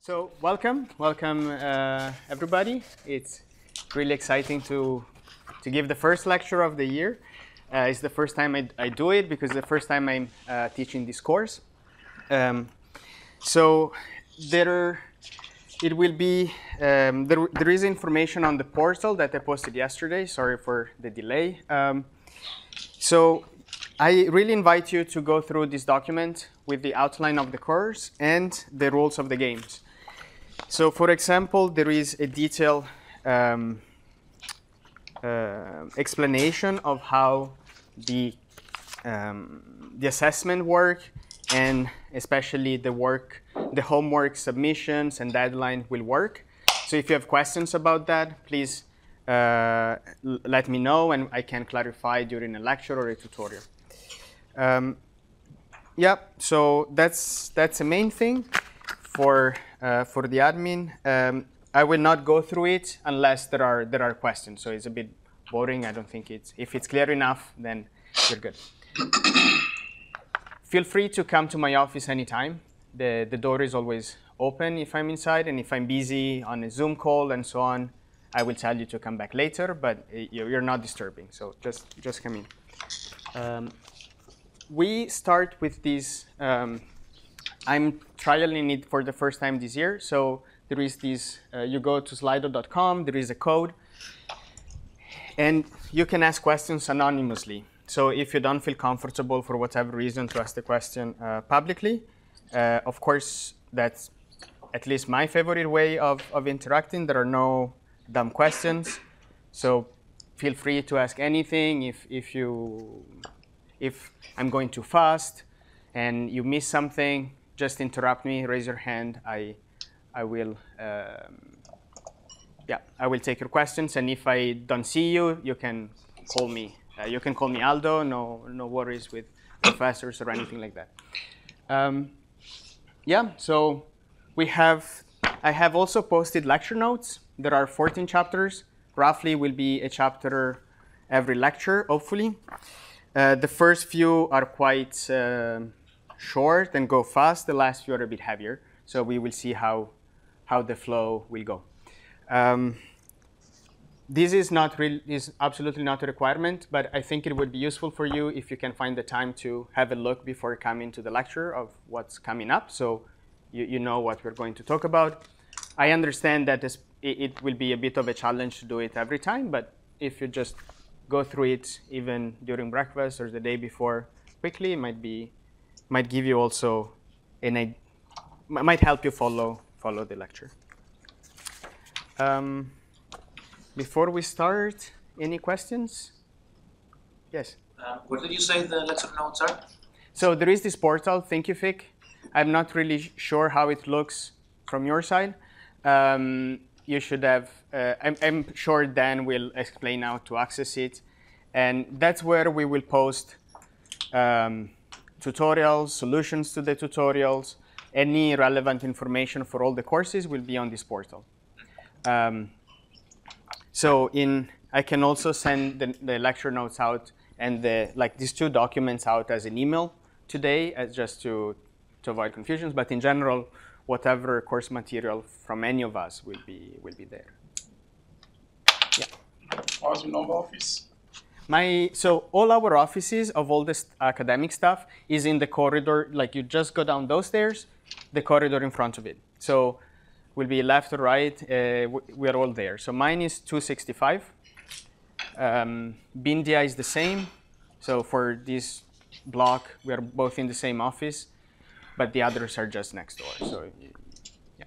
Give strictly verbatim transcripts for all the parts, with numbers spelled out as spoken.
So welcome, welcome uh, everybody. It's really exciting to to give the first lecture of the year. Uh, it's the first time I, I do it because the first time I'm uh, teaching this course. Um, so there, it will be um, there. There is information on the portal that I posted yesterday. Sorry for the delay. Um, so I really invite you to go through this document with the outline of the course and the rules of the games. So, for example, there is a detailed um, uh, explanation of how the um, the assessment work, and especially the work, the homework submissions and deadline will work. So, if you have questions about that, please uh, let me know, and I can clarify during a lecture or a tutorial. Um, yeah, so that's that's the main thing for uh, for the admin. Um, I will not go through it unless there are there are questions. So it's a bit boring. I don't think it's if it's clear enough, then you're good. Feel free to come to my office anytime. The the door is always open if I'm inside, and if I'm busy on a Zoom call and so on, I will tell you to come back later. But you're not disturbing, so just just come in. Um, We start with this. Um, I'm trialing it for the first time this year. So there is this. Uh, you go to slido dot com. There is a code, and you can ask questions anonymously. So if you don't feel comfortable for whatever reason to ask the question uh, publicly, uh, of course that's at least my favorite way of of interacting. There are no dumb questions. So feel free to ask anything. If if you If I'm going too fast and you miss something, just interrupt me, raise your hand. I, I will, um, yeah, I will take your questions. And if I don't see you, you can call me. Uh, you can call me Aldo. No, no worries with professors or anything like that. Um, yeah. So we have. I have also posted lecture notes. There are fourteen chapters. Roughly, will be a chapter every lecture, hopefully. Uh, the first few are quite uh, short and go fast. The last few are a bit heavier. So we will see how, how the flow will go. Um, this is not real, is absolutely not a requirement, but I think it would be useful for you if you can find the time to have a look before coming to the lecture of what's coming up, so you, you know what we're going to talk about. I understand that this, it, it will be a bit of a challenge to do it every time, but if you just go through it even during breakfast or the day before quickly, it might be might give you also an might help you follow follow the lecture. Um, before we start, any questions? Yes. Uh, where did you say the lecture notes are? So there is this portal, Thinkific. I'm not really sure how it looks from your side. Um, You should have, uh, I'm, I'm sure Dan will explain how to access it. And that's where we will post um, tutorials, solutions to the tutorials. Any relevant information for all the courses will be on this portal. Um, so in, I can also send the, the lecture notes out and the, like these two documents out as an email today, as just to, to avoid confusions. But in general, whatever course material from any of us will be will be there. Yeah. How's your normal office? My so all our offices of all this academic stuff is in the corridor. Like you just go down those stairs, the corridor in front of it. So will be left or right. Uh, we are all there. So mine is two sixty-five. Um, Bindia is the same. So for this block, we are both in the same office. But the others are just next door. So, yeah.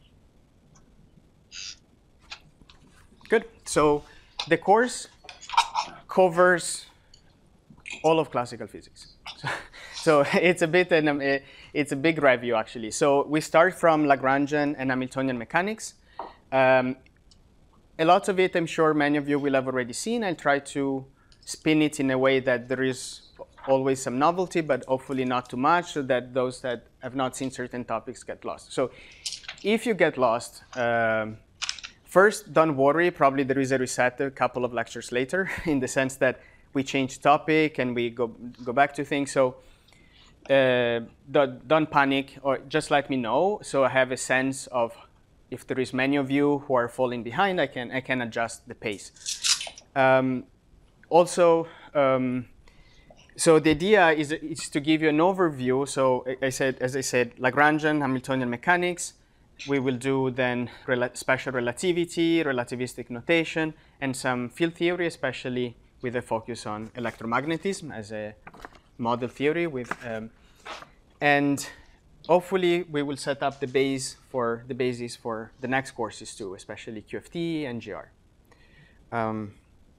Good. So the course covers all of classical physics. So, so it's a bit an, um, it's a big review actually. So we start from Lagrangian and Hamiltonian mechanics. Um, a lot of it, I'm sure many of you will have already seen. I'll try to spin it in a way that there is always some novelty, but hopefully not too much, so that those that have not seen certain topics get lost. So if you get lost, um, first, don't worry. Probably there is a reset a couple of lectures later, in the sense that we change topic and we go, go back to things. So uh, don't, don't panic, or just let me know, so I have a sense of if there is many of you who are falling behind, I can I can adjust the pace. Um, also, um, so the idea is, is to give you an overview. So I said, as I said, Lagrangian, Hamiltonian mechanics. We will do then rel special relativity, relativistic notation, and some field theory, especially with a focus on electromagnetism as a model theory. With um, and hopefully we will set up the base for the basis for the next courses too, especially Q F T and G R. Um,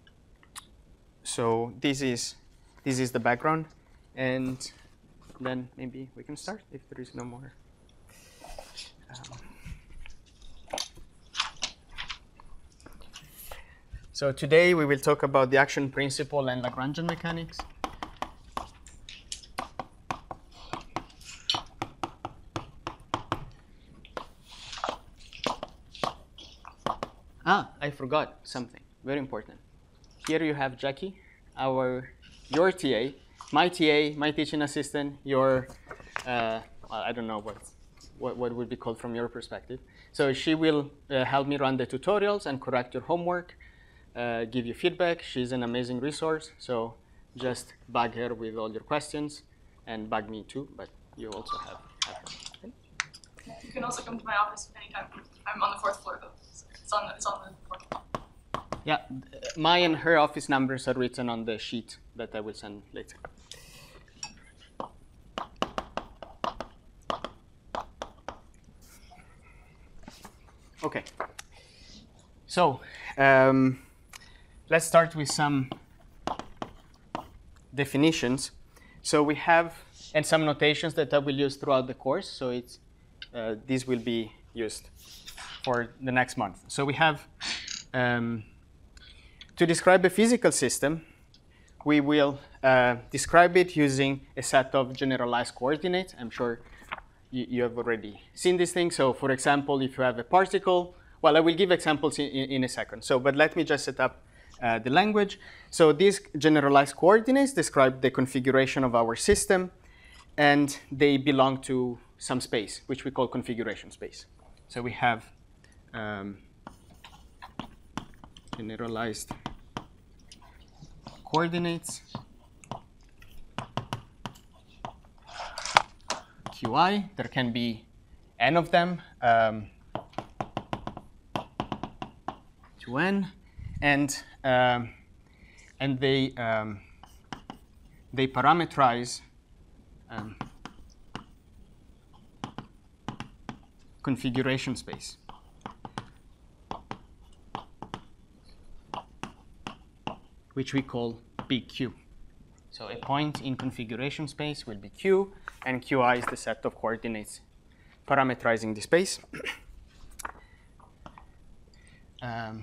so this is this is the background, and then maybe we can start if there is no more. Um, so today we will talk about the action principle and Lagrangian mechanics. Ah, I forgot something very important. Here you have Jackie, our your T A, my T A, my teaching assistant, your uh, well, I don't know what. What, what would be called from your perspective. So she will uh, help me run the tutorials and correct your homework, uh, give you feedback. She's an amazing resource. So just bug her with all your questions and bug me too, but you also have, have her. Okay? You can also come to my office anytime. I'm on the fourth floor though. So it's on the, it's on the fourth floor. Yeah, my and her office numbers are written on the sheet that I will send later. Okay, so um, let's start with some definitions. So we have, and some notations that I will use throughout the course. So it's, uh, these will be used for the next month. So we have, um, to describe a physical system, we will uh, describe it using a set of generalized coordinates. I'm sure You, you have already seen these things. So for example, if you have a particle, well, I will give examples in, in, in a second. So, but let me just set up uh, the language. So these generalized coordinates describe the configuration of our system, and they belong to some space, which we call configuration space. So we have um, generalized coordinates Qi. There can be n of them, um, to n, and um, and they um, they parameterize um, configuration space. Which we call big Q. So a point in configuration space will be Q, and Qi is the set of coordinates parameterizing the space. um,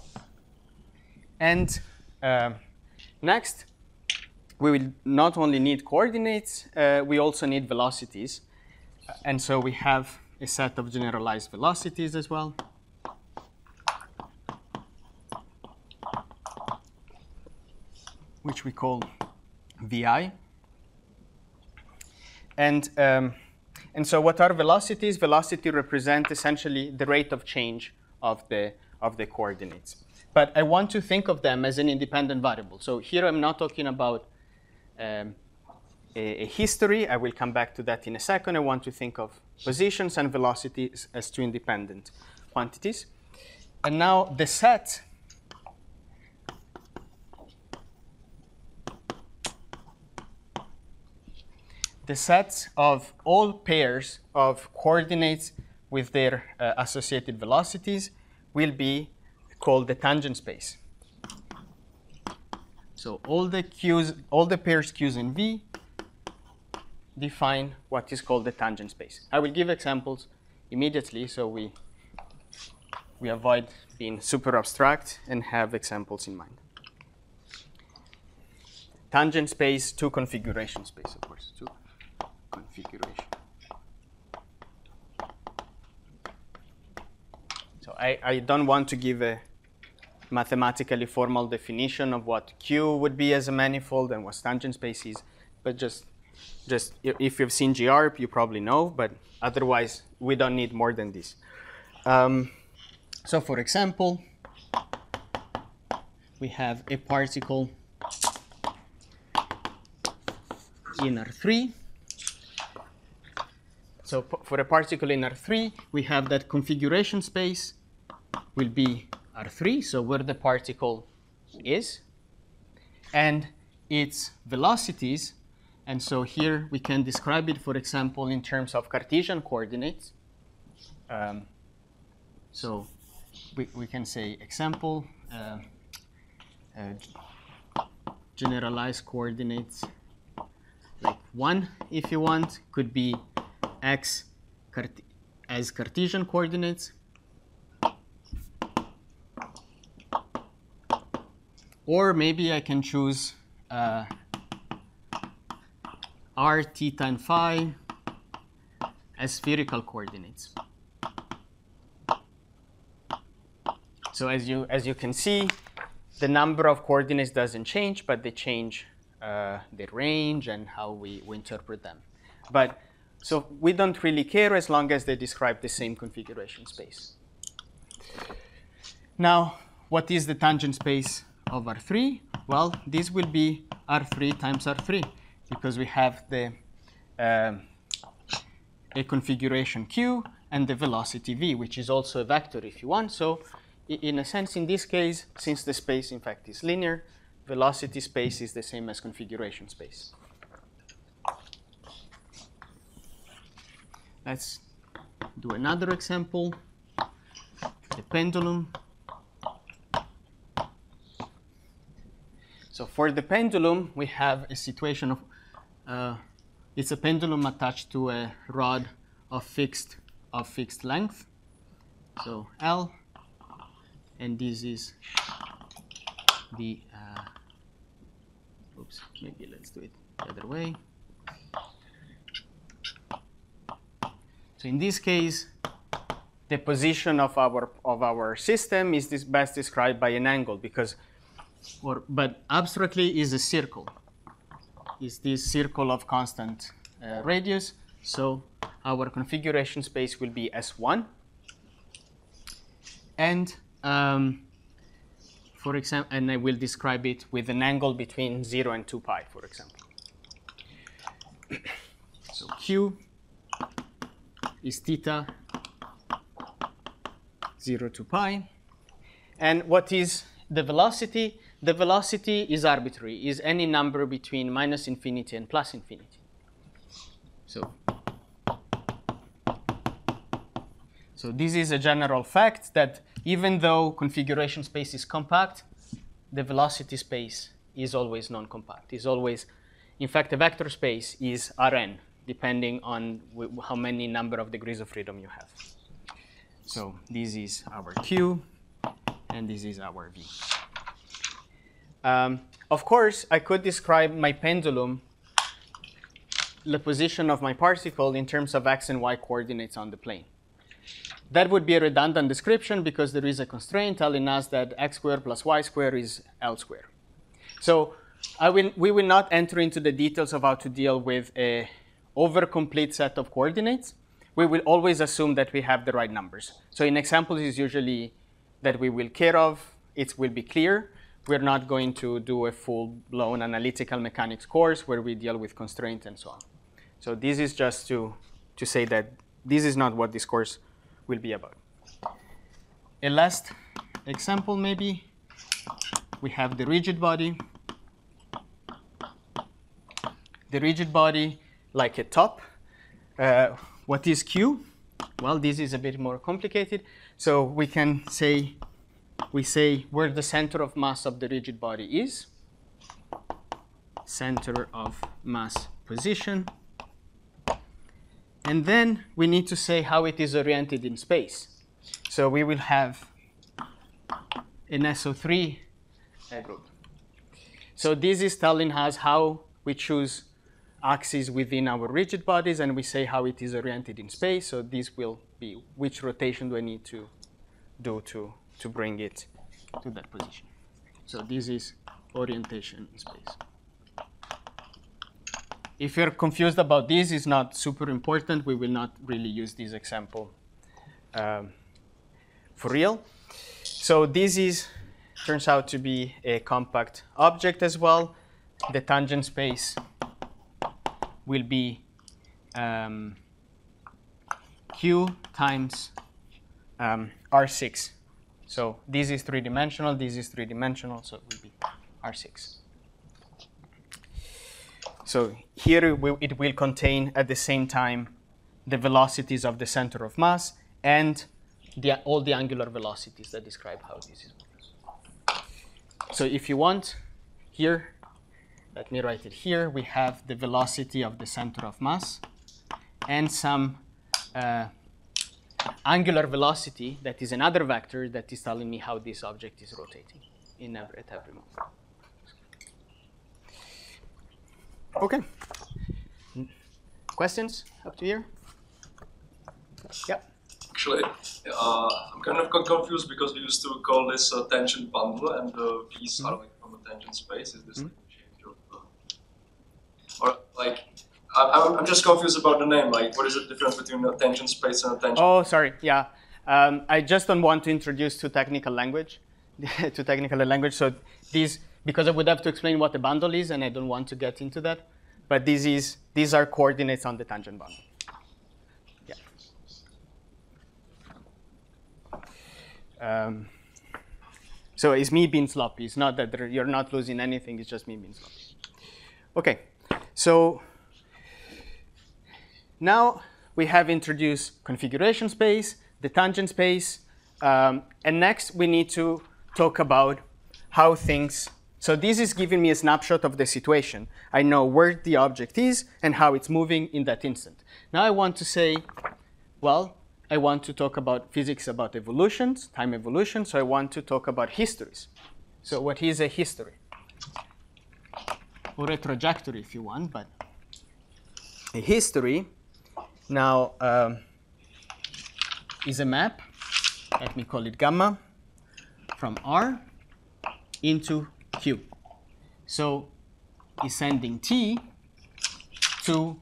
and uh, next, we will not only need coordinates, uh, we also need velocities. And so we have a set of generalized velocities as well. Which we call V I. And, um, and so what are velocities? Velocity represent essentially the rate of change of the, of the coordinates. But I want to think of them as an independent variable. So here I'm not talking about um, a, a history. I will come back to that in a second. I want to think of positions and velocities as two independent quantities. And now the set the sets of all pairs of coordinates with their uh, associated velocities will be called the tangent space. So all the Q's, all the pairs Q's and V define what is called the tangent space. I will give examples immediately so we, we avoid being super abstract and have examples in mind. Tangent space to configuration space, of course. To configuration. So I, I don't want to give a mathematically formal definition of what Q would be as a manifold and what tangent space is, but just Just i- if you've seen G A R P, you probably know, but otherwise, we don't need more than this. Um, so for example, we have a particle in R three. So p- for a particle in R three, we have that configuration space will be R three, so where the particle is, and its velocities. And so here we can describe it, for example, in terms of Cartesian coordinates. Um, so we, we can say example, uh, uh, generalized coordinates like one, if you want, could be x Cart- as Cartesian coordinates, or maybe I can choose uh, r, theta, and phi as spherical coordinates. So as you as you can see, the number of coordinates doesn't change, but they change uh, the range and how we, we interpret them. But so we don't really care as long as they describe the same configuration space. Now, what is the tangent space of R three? Well, this will be R three times R three, because we have the um, a configuration Q and the velocity V, which is also a vector if you want. So in a sense, in this case, since the space in fact is linear, velocity space is the same as configuration space. Let's do another example, the pendulum. So for the pendulum, we have a situation of, uh, it's a pendulum attached to a rod of fixed, of fixed length. So L, and this is the, uh, oops, maybe let's do it the other way. So in this case, the position of our, of our system is this best described by an angle, because, or, but abstractly is a circle. Is this circle of constant uh, radius. So our configuration space will be S one. And um, for example, and I will describe it with an angle between zero and two pi, for example. So Q is theta zero to pi. And what is the velocity? The velocity is arbitrary, is any number between minus infinity and plus infinity. So, so this is a general fact that even though configuration space is compact, the velocity space is always non-compact. Is always, in fact, a vector space is Rn, depending on w how many number of degrees of freedom you have. So this is our Q, and this is our V. Um, of course, I could describe my pendulum, the position of my particle, in terms of x and y coordinates on the plane. That would be a redundant description because there is a constraint telling us that x squared plus y squared is L squared. So I will, we will not enter into the details of how to deal with a over-complete set of coordinates. We will always assume that we have the right numbers. So in examples, it's usually that we will care of, it will be clear. We're not going to do a full-blown analytical mechanics course where we deal with constraint and so on. So this is just to, to say that this is not what this course will be about. A last example maybe, we have the rigid body. The rigid body, like a top. Uh, what is Q? Well, this is a bit more complicated. So we can say, we say where the center of mass of the rigid body is. Center of mass position. And then we need to say how it is oriented in space. So we will have an S O three group. So this is telling us how we choose axes within our rigid bodies, and we say how it is oriented in space. So this will be which rotation do I need to do to, to bring it to that position. So this is orientation in space. if you're confused about this, it's not super important. We will not really use this example um, for real. So this is turns out to be a compact object as well. The tangent space will be um, Q times um, R six. So this is three-dimensional, this is three-dimensional, so it will be R six. So here it will, it will contain at the same time the velocities of the center of mass and the, all the angular velocities that describe how this is moving. So if you want, here, let me write it here, we have the velocity of the center of mass and some uh, angular velocity that is another vector that is telling me how this object is rotating in every, at every moment. Okay. Questions up to here? Yeah. Actually, uh, I'm kind of con- confused because we used to call this a tangent bundle, and the V's mm-hmm. are like from a tangent space. Is this mm-hmm. like a change of, uh, or like, I, I'm just confused about the name. Like, what is the difference between a tangent space and a tangent? Oh, sorry. Yeah, um, I just don't want to introduce too technical language, too technical a language. So these, because I would have to explain what a bundle is, and I don't want to get into that. But this is these are coordinates on the tangent bundle. Yeah. Um, so it's me being sloppy. It's not that there, you're not losing anything. It's just me being sloppy. Okay. So now we have introduced configuration space, the tangent space, um, and next we need to talk about how things. So this is giving me a snapshot of the situation. I know where the object is and how it's moving in that instant. Now I want to say, well, I want to talk about physics about evolutions, time evolution, so I want to talk about histories. So what is a history? Or a trajectory if you want, but a history now um, is a map, let me call it gamma, from R into Q. So it's sending T to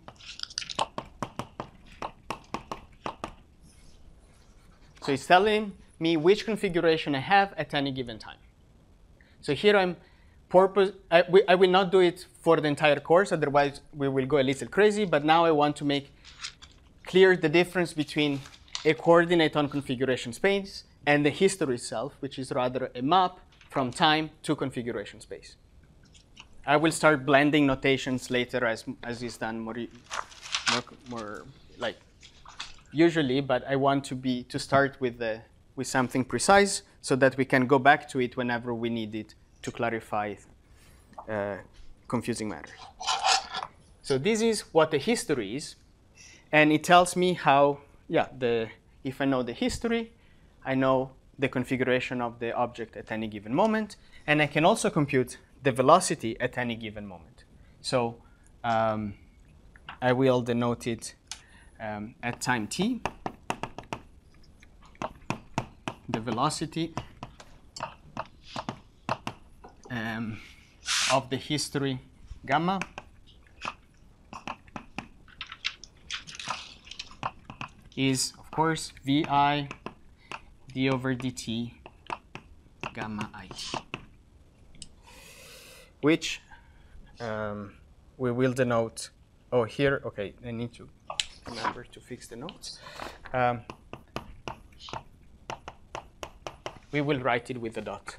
so it's telling me which configuration I have at any given time. So here I'm purpose I, we, I will not do it for the entire course, otherwise we will go a little crazy, but now I want to make clear the difference between a coordinate on configuration space and the history itself, which is rather a map from time to configuration space. I will start blending notations later as, as is done more, more, more like usually, but I want to be to start with, the, with something precise so that we can go back to it whenever we need it to clarify uh, confusing matters. So this is what the history is, and it tells me how, yeah, the, if I know the history, I know the configuration of the object at any given moment, and I can also compute the velocity at any given moment. So um, I will denote it um, at time t, the velocity um, of the history gamma is, of course, vi d over dt gamma it, which um, we will denote. Oh, here, okay, I need to remember to fix the notes. Um, we will write it with a dot.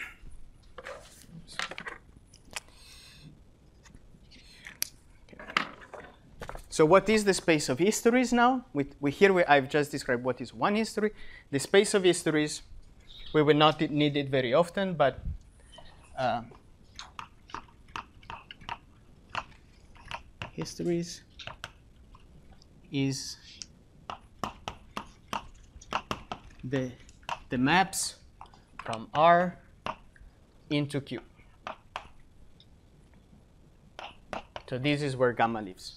So what is the space of histories now? We, we, here we, I've just described what is one history. The space of histories, we will not need it very often, but uh, histories is the, the maps from R into Q. So this is where gamma lives.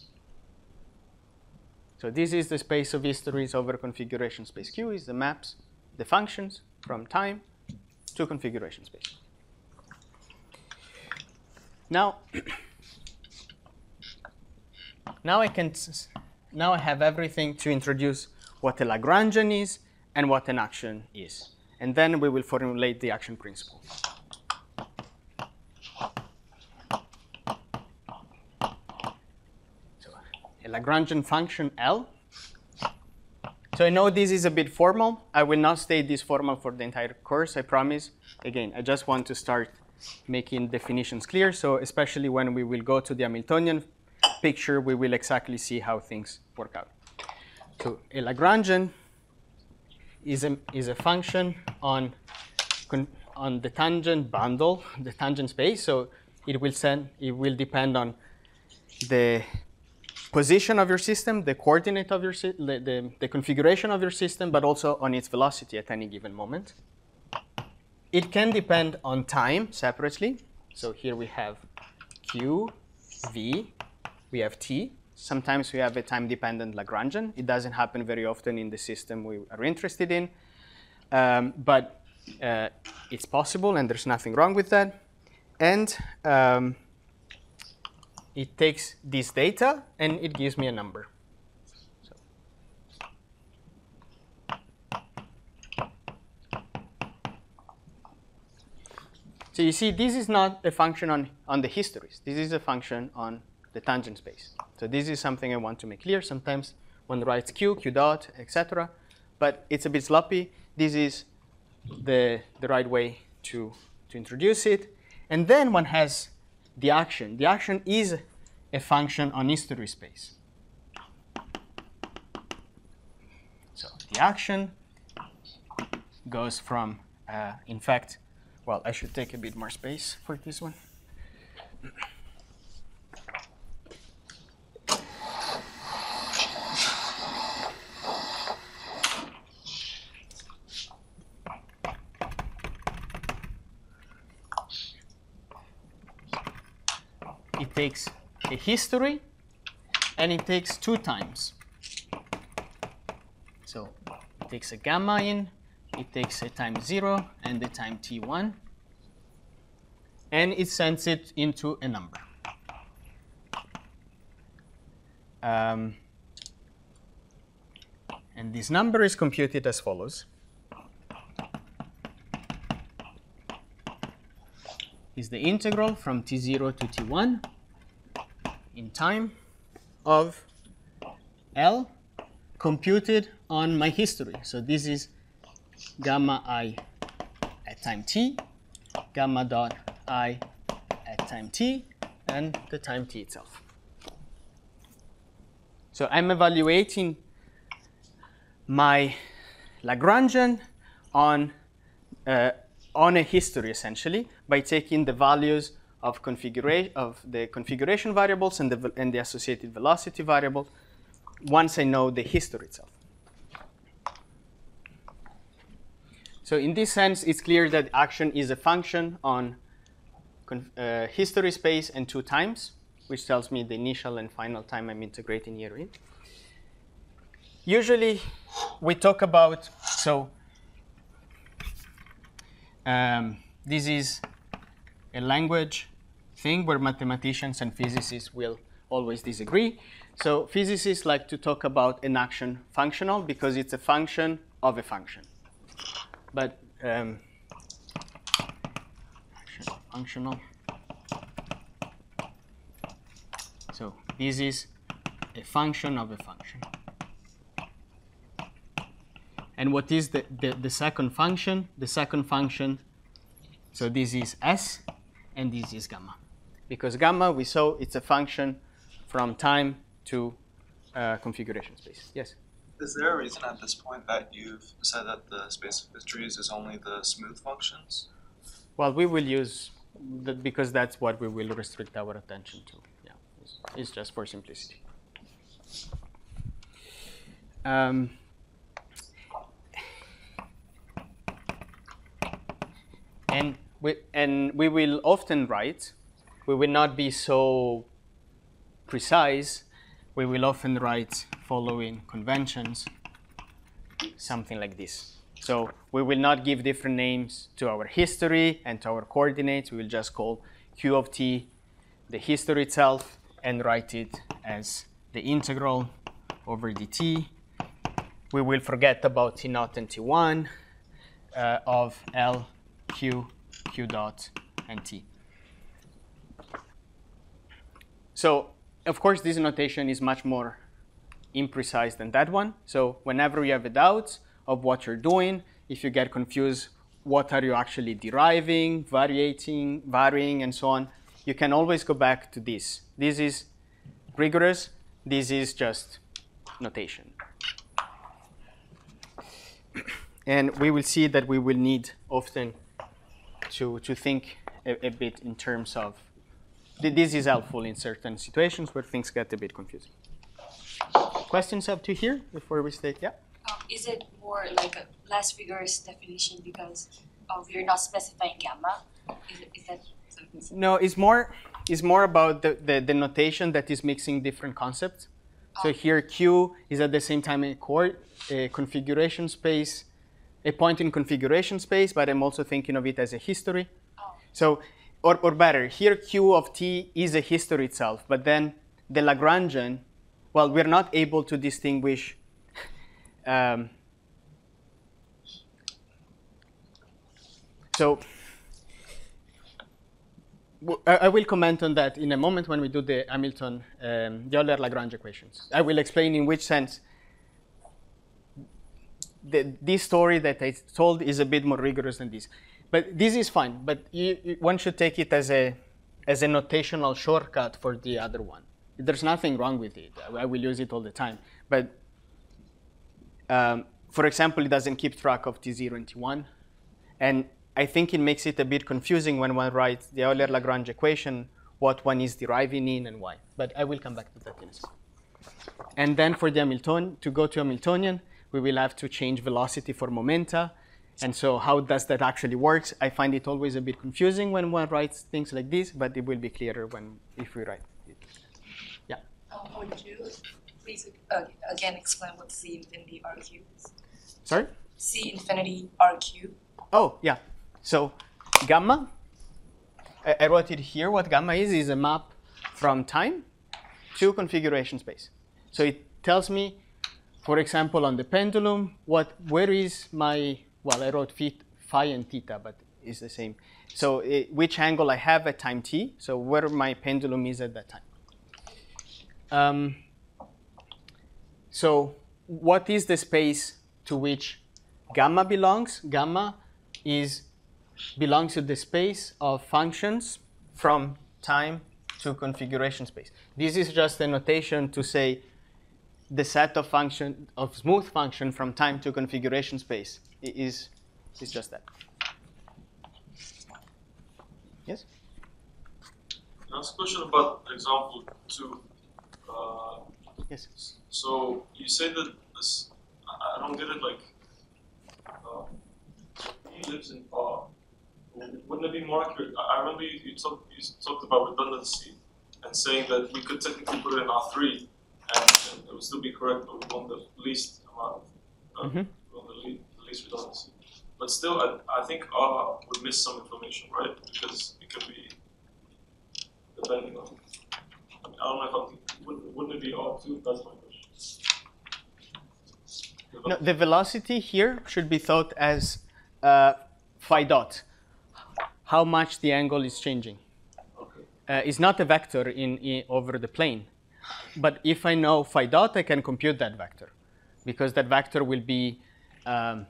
So this is the space of histories over configuration space. Q is the maps, the functions from time to configuration space. Now, now I can, s- now I have everything to introduce what a Lagrangian is and what an action is. And then we will formulate the action principle. So a Lagrangian function L. So I know this is a bit formal. I will not stay this formal for the entire course, I promise. Again, I just want to start making definitions clear. So especially when we will go to the Hamiltonian picture, we will exactly see how things work out. So a Lagrangian is a, is a function on, on the tangent bundle, the tangent space. So it will send, it will depend on the position of your system, the coordinate of your the, the, the configuration of your system, but also on its velocity at any given moment. It can depend on time separately. So here we have Q, V, we have T. Sometimes we have a time-dependent Lagrangian. It doesn't happen very often in the system we are interested in, um, but uh, it's possible, and there's nothing wrong with that. And um, it takes this data, and it gives me a number. So. so you see, this is not a function on, on the histories. This is a function on the tangent space. So this is something I want to make clear. Sometimes one writes Q, Q dot, et cetera, but it's a bit sloppy. This is the, the right way to, to introduce it. And then one has the action. The action is a function on history space. So the action goes from, uh, in fact, well, I should take a bit more space for this one. It takes a history, and it takes two times. So it takes a gamma in, it takes a time zero and the time t one, and it sends it into a number. Um, and this number is computed as follows. Is the integral from t zero to t one in time of L computed on my history. So this is gamma I at time t, gamma dot I at time t, and the time t itself. So I'm evaluating my Lagrangian on uh, on a history, essentially, by taking the values of configuration of the configuration variables and the and the associated velocity variable once I know the history itself. So in this sense, it's clear that action is a function on uh, history space and two times, which tells me the initial and final time I'm integrating here in. Usually, we talk about so. Um, this is a language thing where mathematicians and physicists will always disagree. So physicists like to talk about an action functional because it's a function of a function. But um, action functional. So this is a function of a function. And what is the, the, the second function? The second function, so this is S, and this is gamma. Because gamma, we saw it's a function from time to uh, configuration space. Yes? Is there a reason at this point that you've said that the space of histories is only the smooth functions? Well, we will use, the, because that's what we will restrict our attention to. Yeah, it's, it's just for simplicity. Um, And we, and we will often write, we will not be so precise, we will often write following conventions, something like this. So we will not give different names to our history and to our coordinates. We will just call Q of t the history itself and write it as the integral over dt. We will forget about T naught and T one uh, of L, Q, Q dot, and T. So, of course, this notation is much more imprecise than that one. So whenever you have a doubt of what you're doing, if you get confused, what are you actually deriving, variating, varying, and so on, you can always go back to this. This is rigorous. This is just notation. And we will see that we will need often to, to think a, a bit in terms of, this is helpful in certain situations where things get a bit confusing. Questions up to here before we stay? Yeah? Um, is it more like a less rigorous definition because of you're not specifying gamma? Is, it, is that something? No, it's more, it's more about the, the, the notation that is mixing different concepts. Oh. So here Q is at the same time a, core, a configuration space, a point in configuration space, but I'm also thinking of it as a history. Oh. So, or, or better, here Q of T is a history itself, but then the Lagrangian, well, we're not able to distinguish um, so I, I will comment on that in a moment when we do the Hamilton, um, the Euler-Lagrange equations. I will explain in which sense the, this story that I told is a bit more rigorous than this. But this is fine, but you, you, one should take it as a, as a notational shortcut for the other one. There's nothing wrong with it. I will use it all the time. But um, for example, it doesn't keep track of T zero and T one. And I think it makes it a bit confusing when one writes the Euler-Lagrange equation, what one is deriving in and why. But I will come back to that in a second. And then for the Hamilton, to go to Hamiltonian, we will have to change velocity for momenta. And so how does that actually work? I find it always a bit confusing when one writes things like this, but it will be clearer when if we write it. Yeah. Um, would you please uh, again explain what C infinity R Q is? Sorry? C infinity R Q. Oh, yeah. So gamma, I, I wrote it here. What gamma is, is a map from time to configuration space. So it tells me, for example, on the pendulum, what, where is my, well, I wrote phi and theta, but it's the same. So it, which angle I have at time t, so where my pendulum is at that time. Um, so what is the space to which gamma belongs? Gamma is belongs to the space of functions from time to configuration space. This is just a notation to say the set of function of smooth function from time to configuration space is is just that. Yes? Can I ask a question about example two? Uh, yes. So you say that this, I don't get it. Like, uh, he lives in R. Wouldn't it be more accurate? I remember you, you, talk, you talked about redundancy and saying that we could technically put it in R three and, and it would still be correct, but we want the least amount, uh, mm-hmm. we want the, le the least redundancy. But still, I, I think R would miss some information, right? Because it could be depending on. I, mean, I don't know if I'm. Wouldn't, wouldn't it be R two? That's my question. No, the velocity here should be thought as uh, phi dot. How much the angle is changing. Okay. Uh, it's not a vector in, in over the plane. But if I know phi dot, I can compute that vector. Because that vector will be... Um,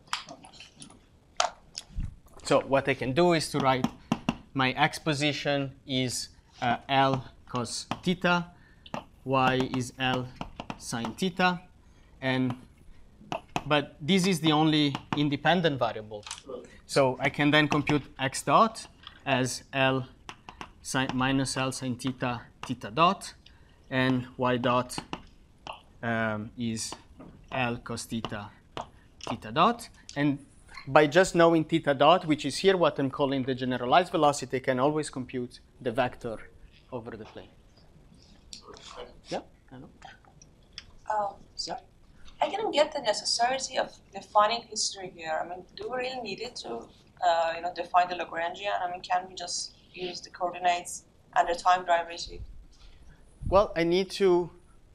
so what I can do is to write my x position is uh, L cos theta, y is L sine theta, and but this is the only independent variable. So I can then compute x dot as L sine minus L sine theta theta dot, and y dot um, is L cos theta theta dot. And by just knowing theta dot, which is here what I'm calling the generalized velocity, I can always compute the vector over the plane. Yeah, I know. Um, sorry. I didn't get the necessity of defining history here. I mean, do we really need it to, uh, you know, define the Lagrangian? I mean, can we just use the coordinates and the time derivative? Well, I need to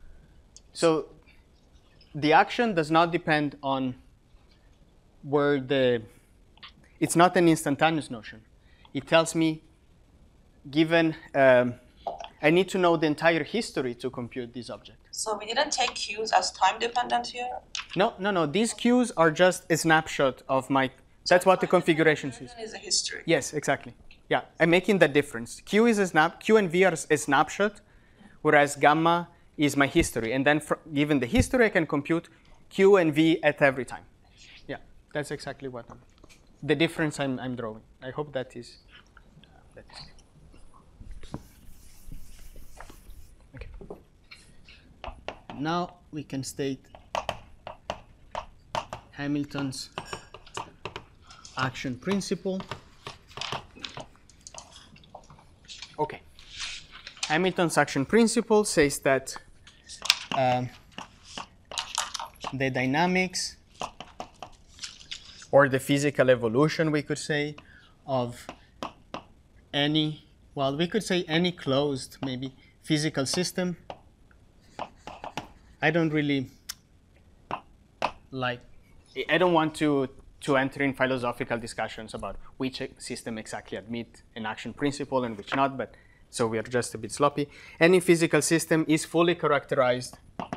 So the action does not depend on where the, it's not an instantaneous notion. It tells me, given, um, I need to know the entire history to compute this object. So we didn't take Qs as time dependent here? No, no, no. These Qs are just a snapshot of my, that's what the configuration is. Is a history. Yes, exactly. Yeah, I'm making that difference. Q is a snap, Q and V are a snapshot, whereas gamma is my history. And then fr- given the history, I can compute Q and V at every time. Yeah, that's exactly what I'm, the difference I'm, I'm drawing. I hope that is, uh, that is okay. Now we can state Hamilton's action principle. Okay. Hamilton's action principle says that um, the dynamics or the physical evolution, we could say, of any, well, we could say any closed, maybe, physical system. I don't really like, I don't want to, to enter in philosophical discussions about which system exactly admit an action principle and which not, but so we are just a bit sloppy. Any physical system is fully characterized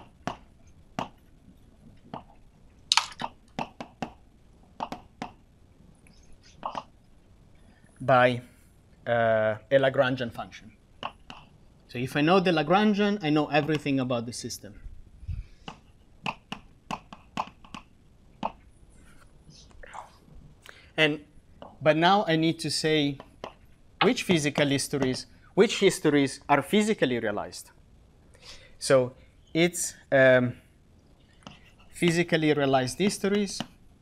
by uh, a Lagrangian function. So if I know the Lagrangian, I know everything about the system. And, but now I need to say which physical histories, which histories are physically realized. So it's um, physically realized histories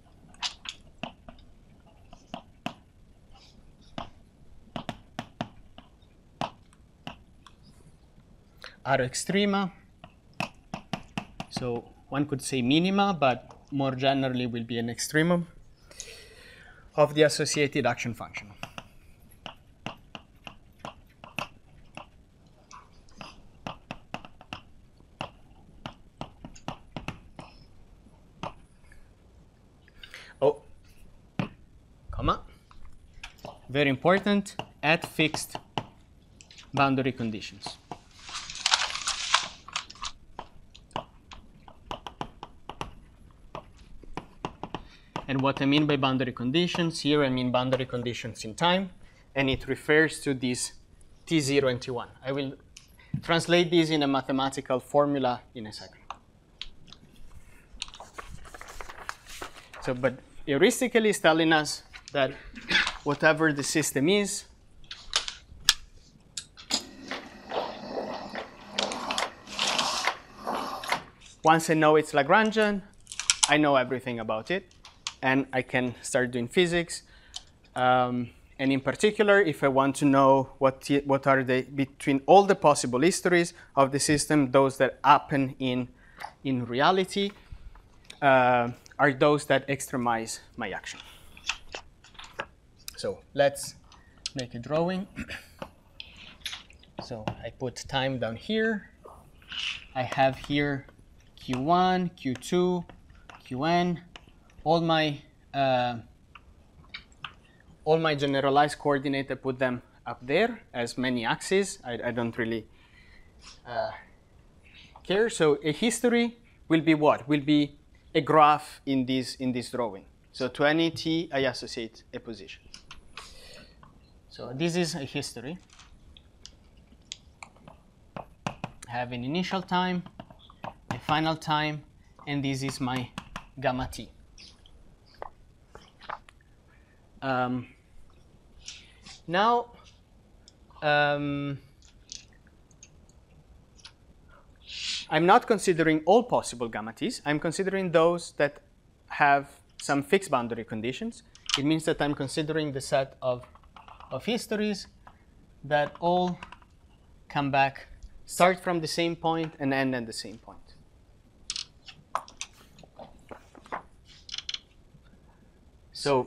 are extrema. So one could say minima, but more generally will be an extremum of the associated action function. Oh, comma. Very important, at fixed boundary conditions. And what I mean by boundary conditions, here I mean boundary conditions in time, and it refers to these T zero and T one. I will translate this in a mathematical formula in a second. So, but heuristically it's telling us that whatever the system is, once I know it's Lagrangian, I know everything about it. And I can start doing physics. Um, and in particular, if I want to know what, what are the, between all the possible histories of the system, those that happen in, in reality uh, are those that extremize my action. So let's make a drawing. So I put time down here. I have here Q one, Q two, Qn. All my uh, all my generalized coordinate, I put them up there as many axes. I, I don't really uh, care. So a history will be what? Will be a graph in this in this drawing. So to any t, I associate a position. So this is a history. I have an initial time, a final time, and this is my gamma t. Um, now, um, I'm not considering all possible gamma t's. I'm considering those that have some fixed boundary conditions. It means that I'm considering the set of, of histories that all come back, start from the same point and end at the same point. So,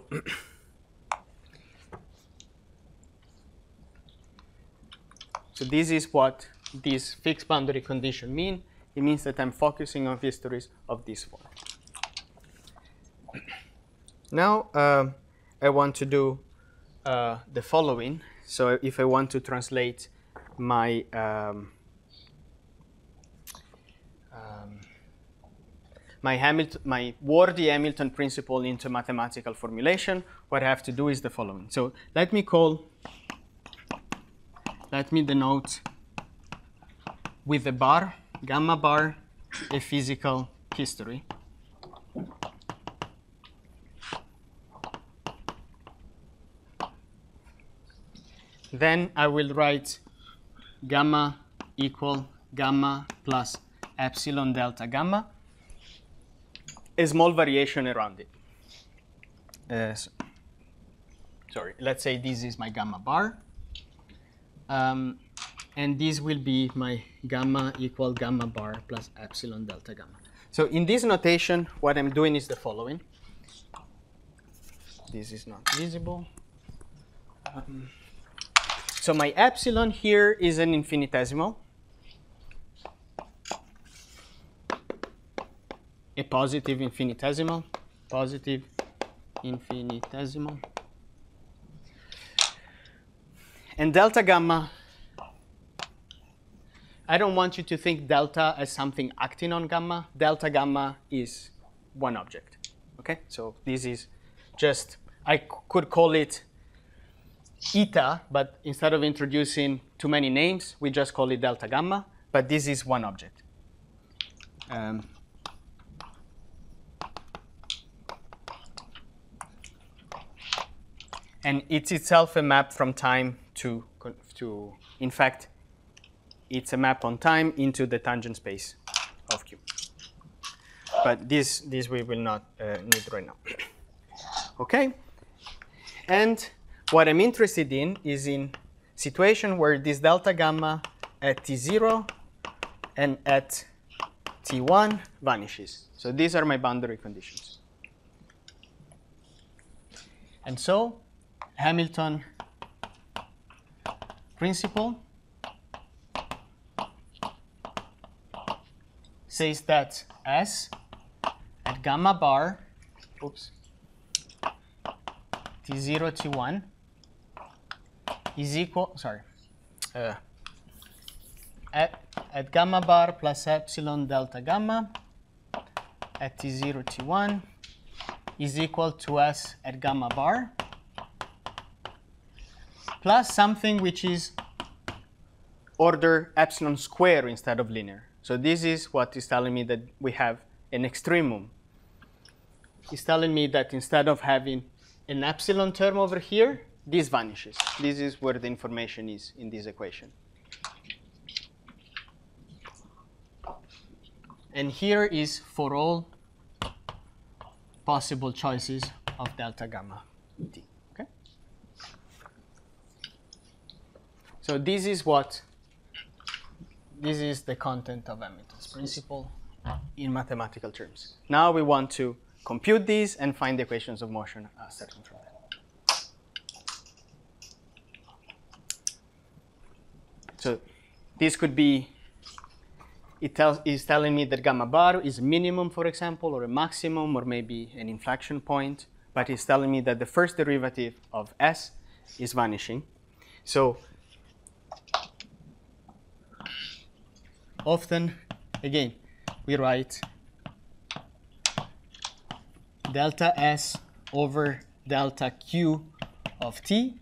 so this is what these fixed boundary conditions mean. it means that I'm focusing on histories of this form. Now uh, I want to do uh, the following. So if I want to translate my um, um, my Hamilton, my wordy Hamilton principle into mathematical formulation, what I have to do is the following. So let me call, let me denote with a bar, gamma bar, a physical history. Then I will write gamma equal gamma plus epsilon delta gamma, a small variation around it. Uh, so, sorry, let's say this is my gamma bar. Um, and this will be my gamma equal gamma bar plus epsilon delta gamma. So in this notation, what I'm doing is the following. This is not visible. Um, so my epsilon here is an infinitesimal, a positive infinitesimal, positive infinitesimal. And delta gamma, I don't want you to think delta as something acting on gamma. Delta gamma is one object. Okay, so this is just, I c- could call it eta, but instead of introducing too many names, we just call it delta gamma, but this is one object. Um, and it's itself a map from time to, to, in fact, it's a map on time into the tangent space of Q. But this, this we will not uh, need right now. Okay? And what I'm interested in is in situation where this delta gamma at T zero and at T one vanishes. So these are my boundary conditions. And so Hamilton principle says that S at gamma bar, oops, T zero, T one is equal, sorry, uh, at, at gamma bar plus epsilon delta gamma at T zero, T one is equal to S at gamma bar plus something which is order epsilon square instead of linear. So this is what is telling me that we have an extremum. It's telling me that instead of having an epsilon term over here, this vanishes. This is where the information is in this equation. And here is for all possible choices of delta gamma t. Okay? So this is what, this is the content of Hamilton's principle in mathematical terms. Now we want to compute these and find the equations of motion uh, starting from that. So this could be, it tells, is telling me that gamma bar is a minimum, for example, or a maximum, or maybe an inflection point. But it's telling me that the first derivative of S is vanishing. So often, again, we write delta S over delta Q of T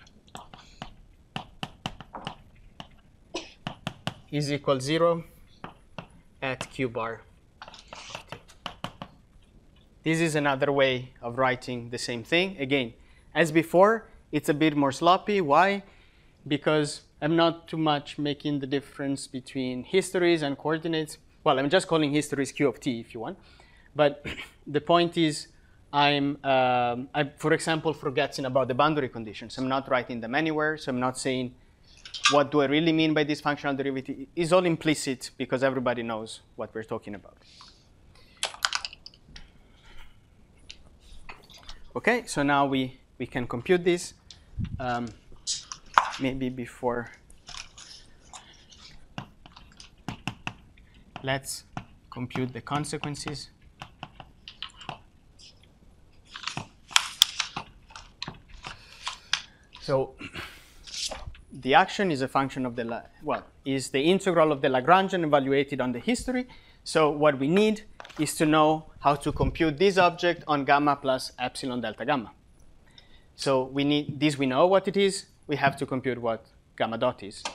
is equal zero at Q bar of T. This is another way of writing the same thing. Again, as before, it's a bit more sloppy. Why? Because I'm not too much making the difference between histories and coordinates. Well, I'm just calling histories Q of T if you want. But the point is, I'm, um, I, for example, forgetting about the boundary conditions. I'm not writing them anywhere, so I'm not saying what do I really mean by this functional derivative. It's all implicit because everybody knows what we're talking about. Okay, so now we, we can compute this. Um, maybe before let's compute the consequences. So the action is a function of the, La well, is the integral of the Lagrangian evaluated on the history. So what we need is to know how to compute this object on gamma plus epsilon delta gamma. So we need this, we know what it is. We have to compute what gamma dot is.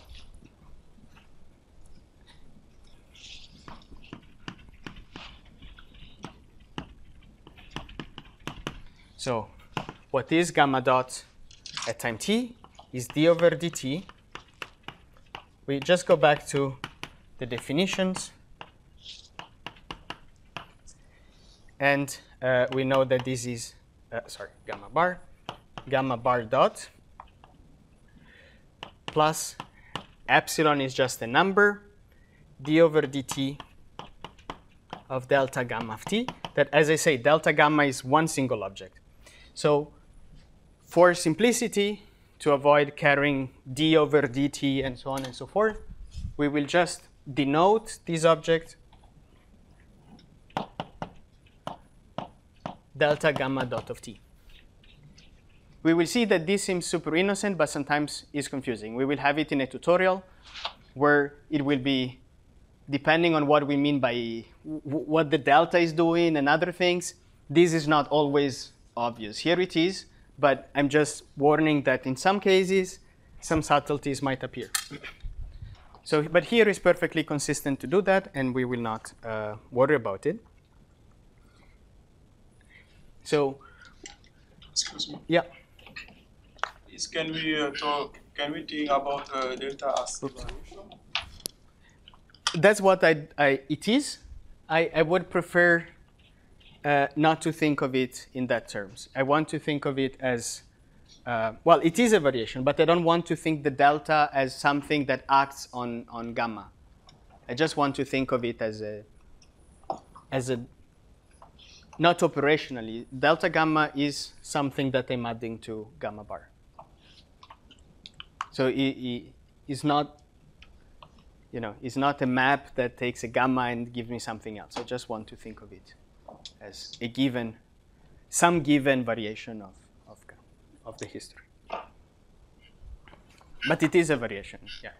So what is gamma dot at time t is d over dt. We just go back to the definitions. And uh, we know that this is, uh, sorry, gamma bar, gamma bar dot plus epsilon is just a number, d over dt of delta gamma of t, that, as I say, delta gamma is one single object. So for simplicity, to avoid carrying d over dt and so on and so forth, we will just denote this object delta gamma dot of t. We will see that this seems super innocent, but sometimes is confusing. We will have it in a tutorial where it will be, depending on what we mean by what the delta is doing and other things, this is not always obvious. Here it is, but I'm just warning that in some cases, some subtleties might appear. So, but here is perfectly consistent to do that, and we will not uh, worry about it. So, Excuse me. yeah. Is can we uh, talk? Can we think about uh, delta as evaluation? That's what I, I it is. I, I would prefer uh, not to think of it in that terms. I want to think of it as, uh, well, it is a variation, but I don't want to think the delta as something that acts on, on gamma. I just want to think of it as a, as a, not operationally. Delta gamma is something that I'm adding to gamma bar. So it, it is not, you know, it's not a map that takes a gamma and gives me something else. I just want to think of it as a given, some given variation of, of, of the history. But it is a variation, yeah.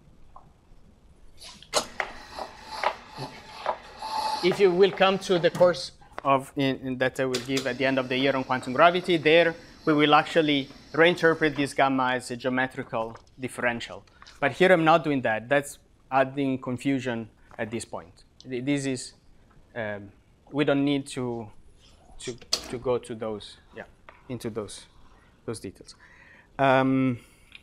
If you will come to the course of in, in that I will give at the end of the year on quantum gravity, there we will actually reinterpret this gamma as a geometrical differential. But here I'm not doing that. That's adding confusion at this point. This is, um, we don't need to, to, to go to those, yeah, into those, those details. Um,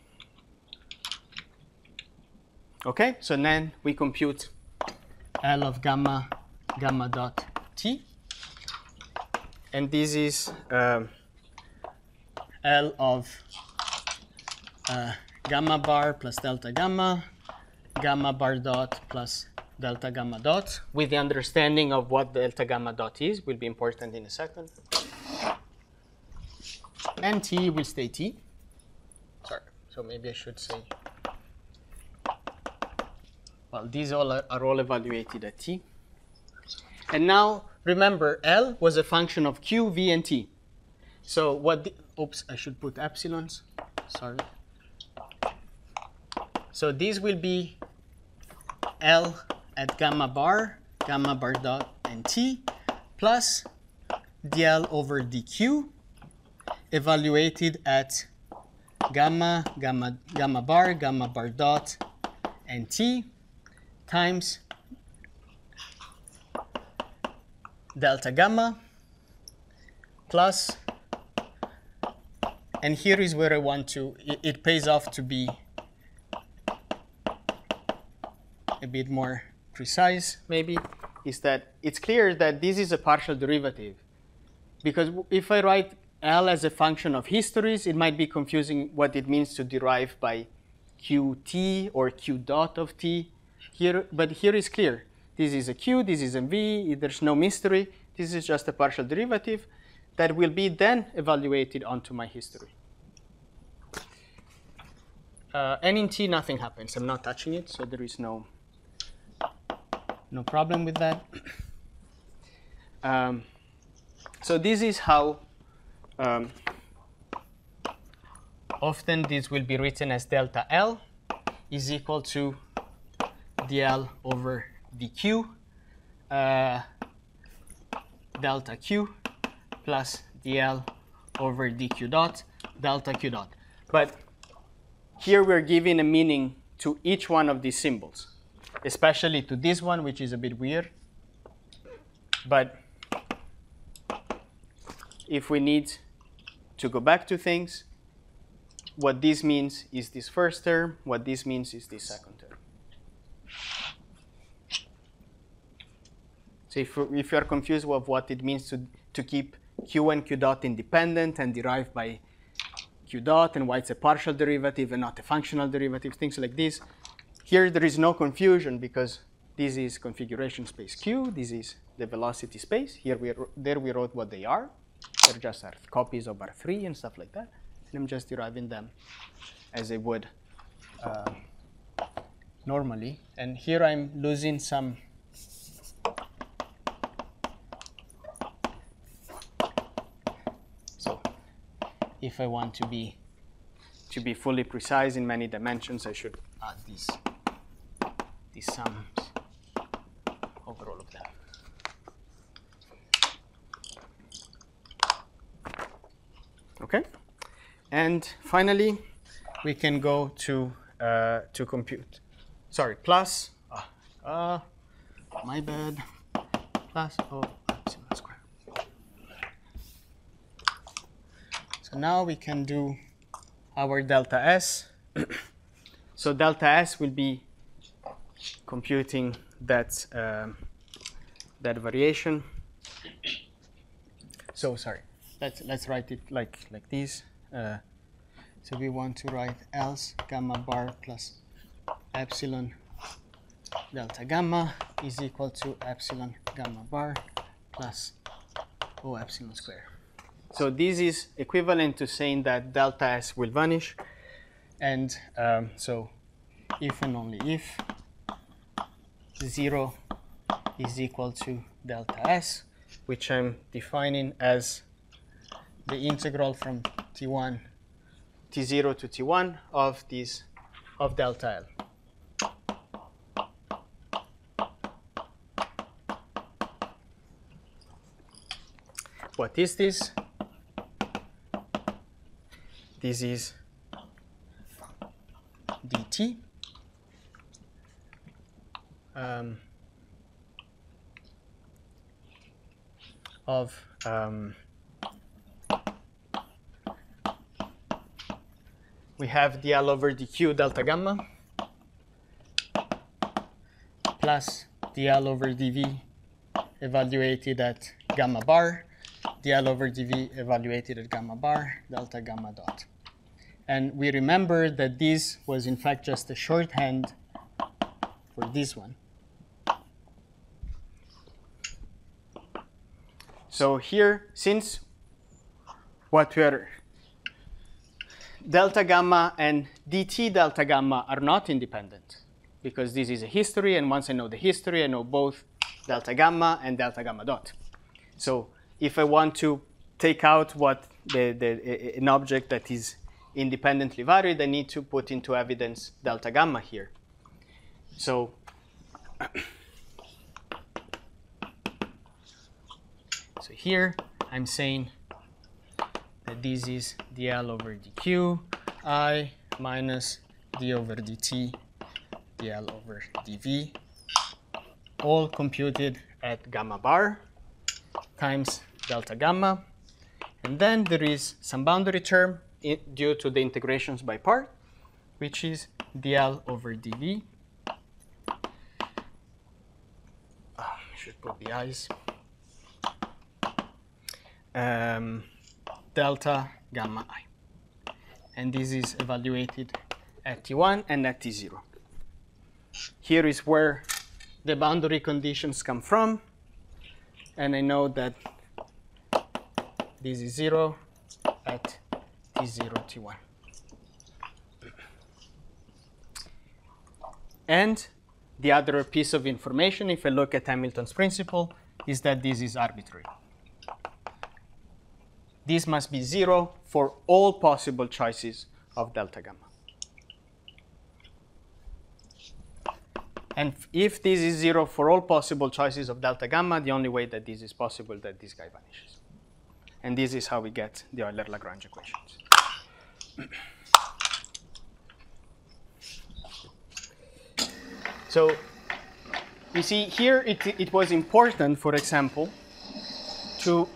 okay, so then we compute L of gamma, gamma dot t. And this is um, L of uh, gamma bar plus delta gamma, gamma bar dot plus delta gamma dot, with the understanding of what delta gamma dot is, will be important in a second. And t will stay t. Sorry, so maybe I should say, well, these all are, are all evaluated at t. And now, remember, L was a function of q, v, and t. So what the, oops, I should put epsilons, sorry. So this will be L at gamma bar, gamma bar dot, and t, plus dl over dq, evaluated at gamma, gamma, gamma bar, gamma bar dot, and t, times delta gamma plus, and here is where I want to, it, it pays off to be a bit more precise, maybe, is that it's clear that this is a partial derivative. Because if I write L as a function of histories, it might be confusing what it means to derive by qt or q dot of t. Here, but here is clear. This is a q, this is a v, there's no mystery. This is just a partial derivative that will be then evaluated onto my history. Uh, and in t, nothing happens. I'm not touching it, so there is no, no problem with that. Um, so this is how um, often this will be written as delta L is equal to dl over dq uh, delta q plus dl over dq dot delta q dot. But here we're giving a meaning to each one of these symbols, especially to this one, which is a bit weird. But if we need to go back to things, what this means is this first term, what this means is this second term. So if, if you are confused with what it means to, to keep q and q dot independent and derived by q dot, and why it's a partial derivative and not a functional derivative, things like this, here there is no confusion because this is configuration space q, this is the velocity space. Here we there we wrote what they are. They're just our copies of R three and stuff like that. And I'm just deriving them as I would uh, normally. And here I'm losing some so if I want to be to be fully precise in many dimensions, I should add these these sums over all of them. Okay, and finally we can go to uh, to compute. Sorry, plus. Uh, uh, my bad. Plus O epsilon square. So now we can do our delta S. So delta S will be computing that um, that variation. So sorry. Let's let's write it like like this. Uh, so we want to write else gamma bar plus epsilon delta gamma is equal to epsilon gamma bar plus O epsilon square. So this is equivalent to saying that delta S will vanish, and um, so if and only if zero is equal to delta S, which I'm defining as the integral from T one, T zero to T one of this of delta L. What is this? This is dt um, of um, we have dl over dq delta gamma plus dl over dv evaluated at gamma bar, dl over dv evaluated at gamma bar, delta gamma dot. And we remember that this was in fact just a shorthand for this one. So here, since what we are delta gamma and dt delta gamma are not independent because this is a history, and once I know the history, I know both delta gamma and delta gamma dot. So if I want to take out what the, the, an object that is independently varied, I need to put into evidence delta gamma here. So so here I'm saying that this is dl over dq I minus d over dt dl over dv, all computed at gamma bar times delta gamma. And then there is some boundary term in, due to the integrations by part, which is dl over dv. Oh, I should put the i's. Um, delta gamma I. And this is evaluated at T one and at T zero. Here is where the boundary conditions come from. And I know that this is zero at T zero, T one. And the other piece of information, if I look at Hamilton's principle, is that this is arbitrary. This must be zero for all possible choices of delta gamma. And if this is zero for all possible choices of delta gamma, the only way that this is possible is that this guy vanishes. And this is how we get the Euler-Lagrange equations. So you see here it, it was important, for example, to,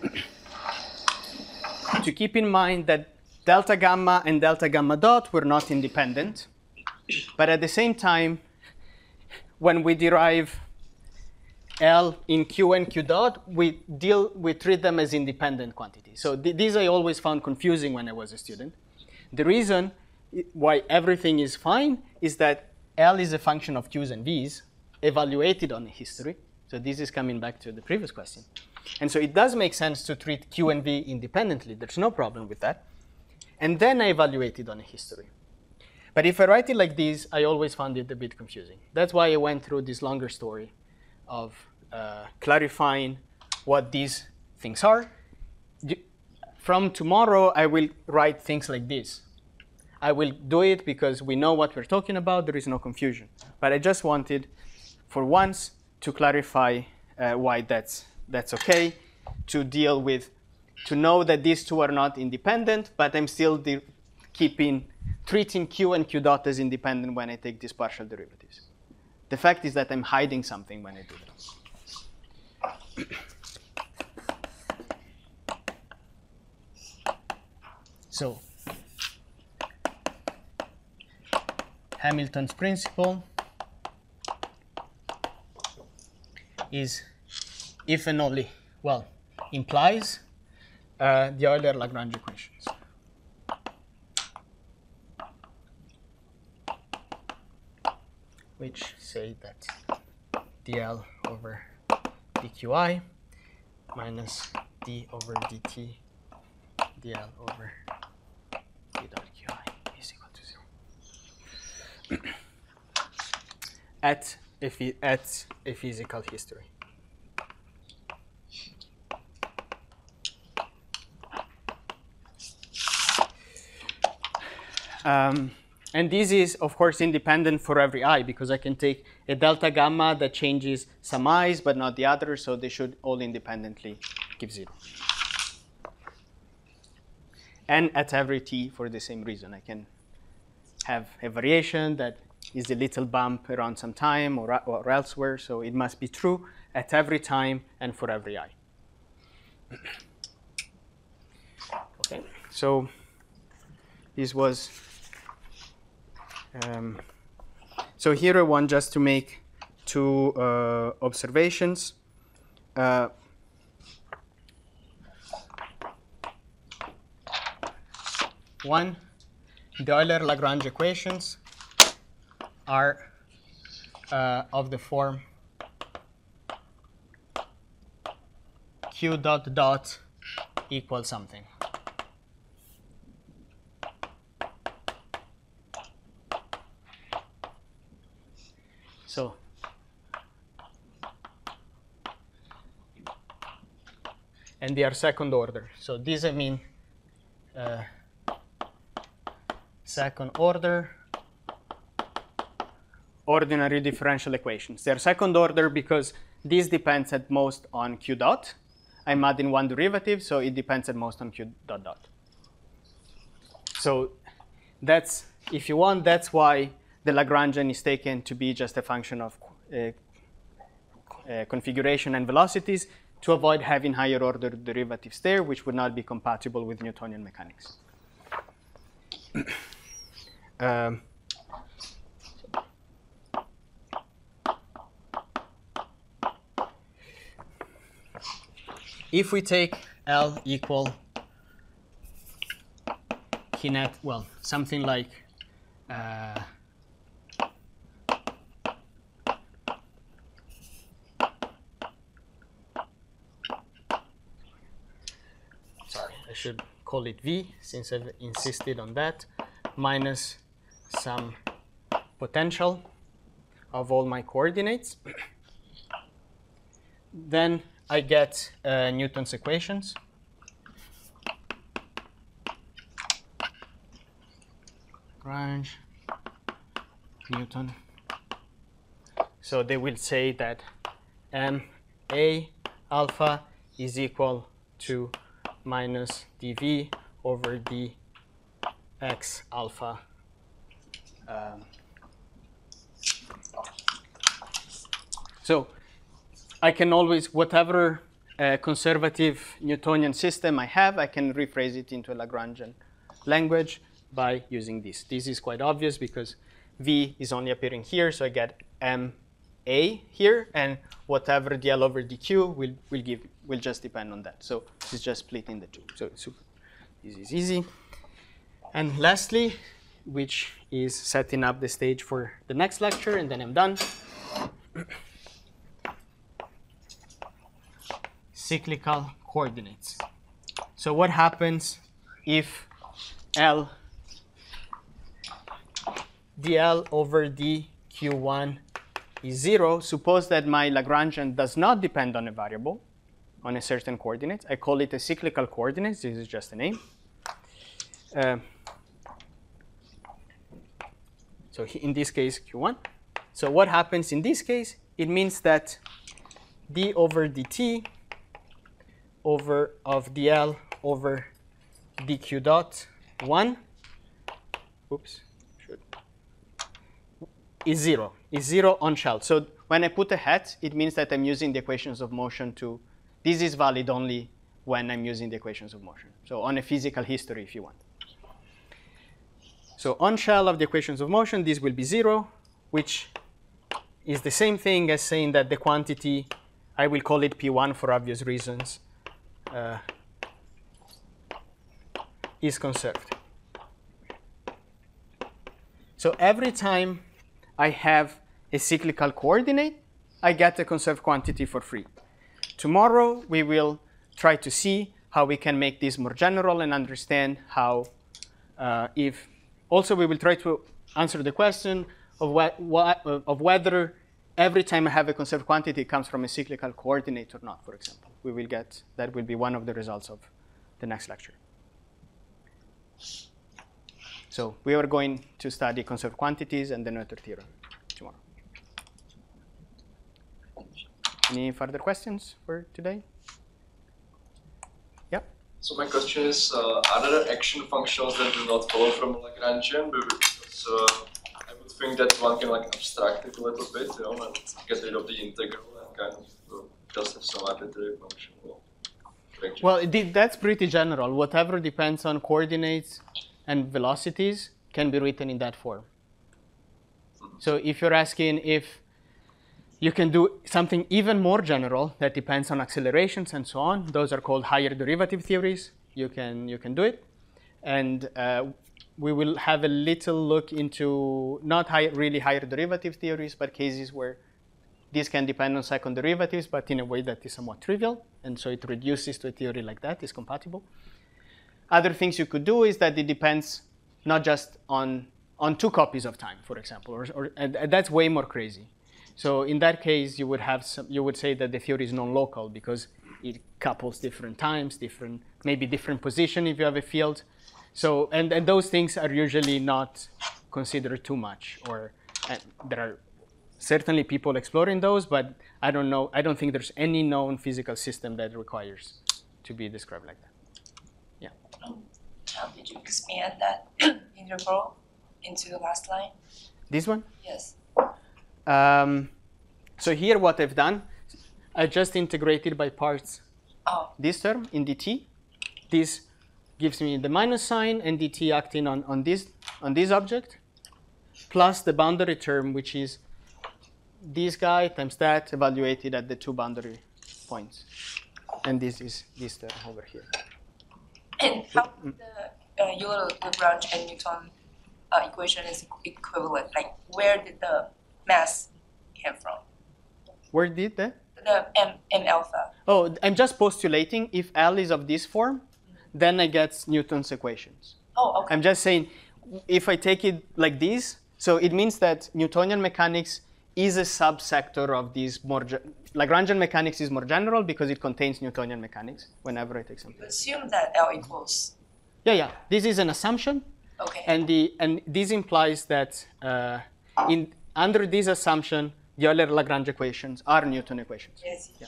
to keep in mind that delta gamma and delta gamma dot were not independent. But at the same time, when we derive L in Q and Q dot, we deal, we treat them as independent quantities. So th these I always found confusing when I was a student. The reason why everything is fine is that L is a function of Q's and V's evaluated on the history. So this is coming back to the previous question. And so it does make sense to treat Q and V independently. There's no problem with that. And then I evaluate it on the history. But if I write it like this, I always found it a bit confusing. That's why I went through this longer story of uh, clarifying what these things are. From tomorrow, I will write things like this. I will do it because we know what we're talking about. There is no confusion. But I just wanted, for once, to clarify uh, why that's, that's OK, to deal with, to know that these two are not independent, but I'm still keeping treating Q and Q dot as independent when I take these partial derivatives. The fact is that I'm hiding something when I do that. So Hamilton's principle is if and only, well, implies uh, the Euler-Lagrange equations. Which say that dl over dqi minus d over dt dl over d dot qi is equal to zero at a, at a physical history. Um, And this is, of course, independent for every I, because I can take a delta gamma that changes some i's, but not the others, so they should all independently give zero. And at every t for the same reason. I can have a variation that is a little bump around some time or, or elsewhere, so it must be true at every time and for every I. Okay, so this was... Um, so here I want just to make two uh, observations. Uh, one, the Euler-Lagrange equations are uh, of the form Q dot dot equals something. So and they are second order. So these I mean uh, second order ordinary differential equations. They are second order because this depends at most on Q dot. I'm adding one derivative, so it depends at most on Q dot dot. So that's, if you want, that's why the Lagrangian is taken to be just a function of uh, uh, configuration and velocities to avoid having higher order derivatives there, which would not be compatible with Newtonian mechanics. um, if we take L equal kinet, well, something like uh, I should call it V, since I've insisted on that, minus some potential of all my coordinates. Then I get uh, Newton's equations. Lagrange, Newton. So they will say that M A alpha is equal to minus dv over dx alpha. Um, so I can always, whatever uh, conservative Newtonian system I have, I can rephrase it into a Lagrangian language by using this. This is quite obvious because v is only appearing here, so I get M A here, and whatever dl over dq will, will, give, will just depend on that. So it's just splitting the two. So it's super easy, is easy. And lastly, which is setting up the stage for the next lecture, and then I'm done. Cyclical coordinates. So what happens if L dl over d q one is zero? Suppose that my Lagrangian does not depend on a variable, on a certain coordinate. I call it a cyclical coordinate. This is just a name. Uh, so in this case, q one. So what happens in this case? It means that d over dt over of dl over dq dot one, oops, should, is zero, is zero on shell. So when I put a hat, it means that I'm using the equations of motion to, this is valid only when I'm using the equations of motion. So on a physical history, if you want. So on shell of the equations of motion, this will be zero, which is the same thing as saying that the quantity, I will call it P one for obvious reasons, uh, is conserved. So every time I have a cyclical coordinate, I get a conserved quantity for free. Tomorrow, we will try to see how we can make this more general and understand how, uh, if, also we will try to answer the question of, what, what, of whether every time I have a conserved quantity, it comes from a cyclical coordinate or not, for example. We will get, that will be one of the results of the next lecture. So we are going to study conserved quantities and the Noether theorem tomorrow. Any further questions for today? Yeah? So my question is, uh, are there action functions that do not follow from Lagrangian? Because uh, I would think that one can like abstract it a little bit, you know, and get rid of the integral and kind of uh, just have some arbitrary function. Well, well it, that's pretty general. Whatever depends on coordinates and velocities can be written in that form. Mm-hmm. So if you're asking if you can do something even more general that depends on accelerations and so on, those are called higher derivative theories. You can, you can do it. And uh, we will have a little look into not high, really higher derivative theories, but cases where this can depend on second derivatives, but in a way that is somewhat trivial. And so it reduces to a theory like that, is compatible. Other things you could do is that it depends not just on, on two copies of time, for example, or, or, and that's way more crazy. So in that case, you would have some, you would say that the theory is non-local because it couples different times, different, maybe different position if you have a field. So, and, and those things are usually not considered too much, or uh, there are certainly people exploring those, but I don't know, I don't think there's any known physical system that requires to be described like that. Yeah. Um, how did you expand that integral into the last line? This one? Yes. Um, so here what I've done, I just integrated by parts oh. this term in dt. This gives me the minus sign and dt acting on, on, this, on this object, plus the boundary term, which is this guy times that evaluated at the two boundary points. And this is this term over here. And how the uh, Euler, Lagrange, and Newton uh, equation is equivalent? Like, where did the mass came from? Where did that? The M, M alpha. Oh, I'm just postulating if L is of this form, then I get Newton's equations. Oh, okay. I'm just saying, if I take it like this, so it means that Newtonian mechanics is a subsector of these more, Lagrangian mechanics is more general because it contains Newtonian mechanics whenever I take something. Assume that L equals. Yeah, yeah, this is an assumption. Okay. And, the, and this implies that uh, in, under this assumption, the Euler-Lagrange equations are Newton equations. Yes. Yeah.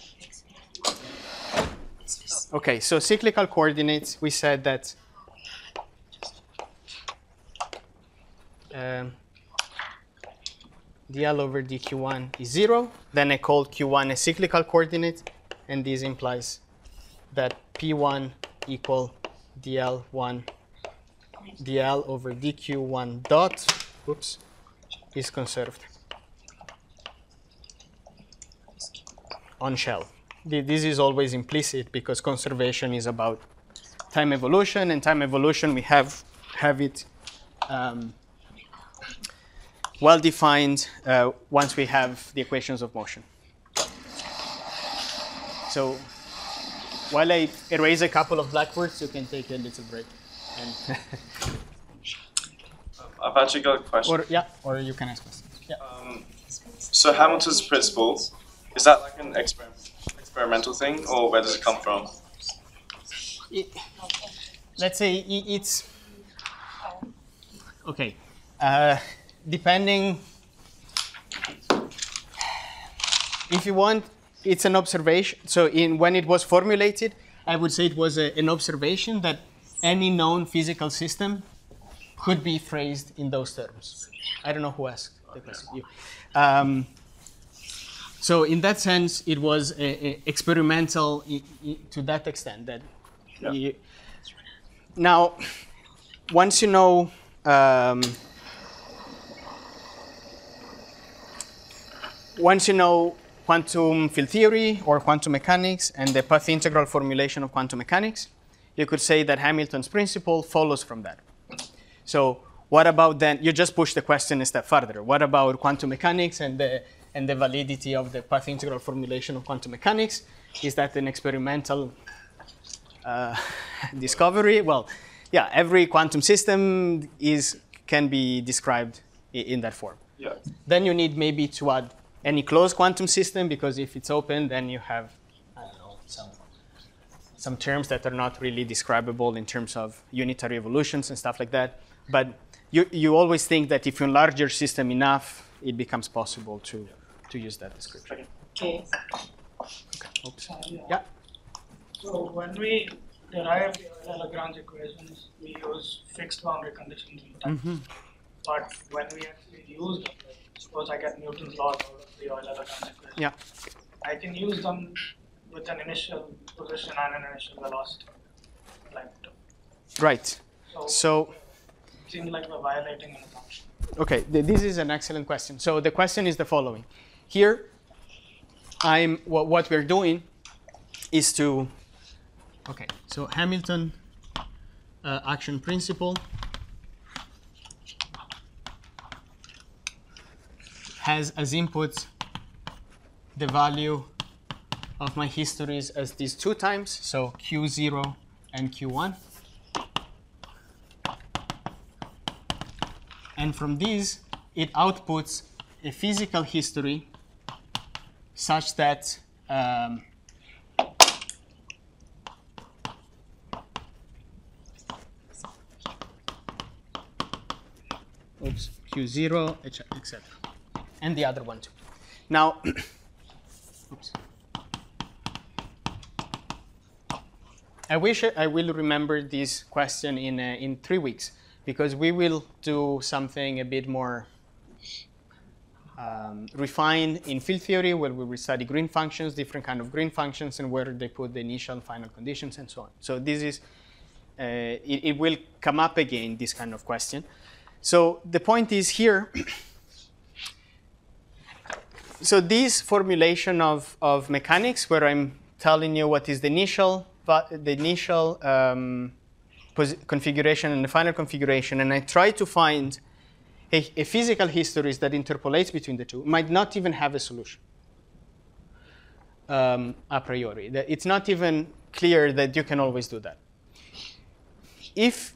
Yes. Okay, so cyclical coordinates, we said that um, dl over d q one is zero. Then I called q one a cyclical coordinate, and this implies that p one equal dl one dl over d q one dot, oops, is conserved on shell. This is always implicit because conservation is about time evolution, and time evolution we have have it um, well defined uh, once we have the equations of motion. So while I erase a couple of blackboards, you can take a little break. And I've actually got a question. or yeah, or you can ask questions. Yeah. Um, so Hamilton's principle, is that like an experiment, experimental thing, or where does it come from? It, let's say it, it's okay. Uh, depending, if you want, it's an observation. So in when it was formulated, I would say it was a, an observation that any known physical system could be phrased in those terms. I don't know who asked the question. You. Um, so in that sense, it was a, a experimental I, I, to that extent. That Yeah. you, now, once you know. Um, once you know quantum field theory or quantum mechanics and the path integral formulation of quantum mechanics, you could say that Hamilton's principle follows from that. So what about then, you just push the question a step further. What about quantum mechanics and the, and the validity of the path integral formulation of quantum mechanics? Is that an experimental uh, discovery? Well, yeah, every quantum system is, can be described in that form. Yeah. Then you need maybe to add any closed quantum system, because if it's open, then you have, I don't know, some, some terms that are not really describable in terms of unitary evolutions and stuff like that. But you, you always think that if you enlarge your system enough, it becomes possible to, to use that description. Okay. Okay. Oops. Uh, yeah. Yeah. So when we derive the Euler-Lagrange equations, we use fixed boundary conditions in the time. Mm-hmm. But when we actually use them, like, suppose I get Newton's laws out of the Euler-Lagrange equation, Yeah. I can use them with an initial position and an initial velocity. Like, Right. so, So, it seems like we're violating an assumption. okay, th- this is an excellent question. So the question is the following. Here, I'm wh- what we're doing is to, okay, so Hamilton uh, action principle has as inputs the value of my histories as these two times, so Q zero and Q one. And from these, it outputs a physical history such that um, oops, Q zero, et cetera, and the other one too. Now, oops. I wish I will remember this question in uh, in three weeks. Because we will do something a bit more um, refined in field theory, where we will study green functions, different kind of green functions, and where they put the initial and final conditions, and so on. So this is, uh, it, it will come up again, this kind of question. So the point is here, so this formulation of, of mechanics, where I'm telling you what is the initial, the initial um, configuration and the final configuration, and I try to find a, a physical histories that interpolates between the two, might not even have a solution um, a priori. It's not even clear that you can always do that. If,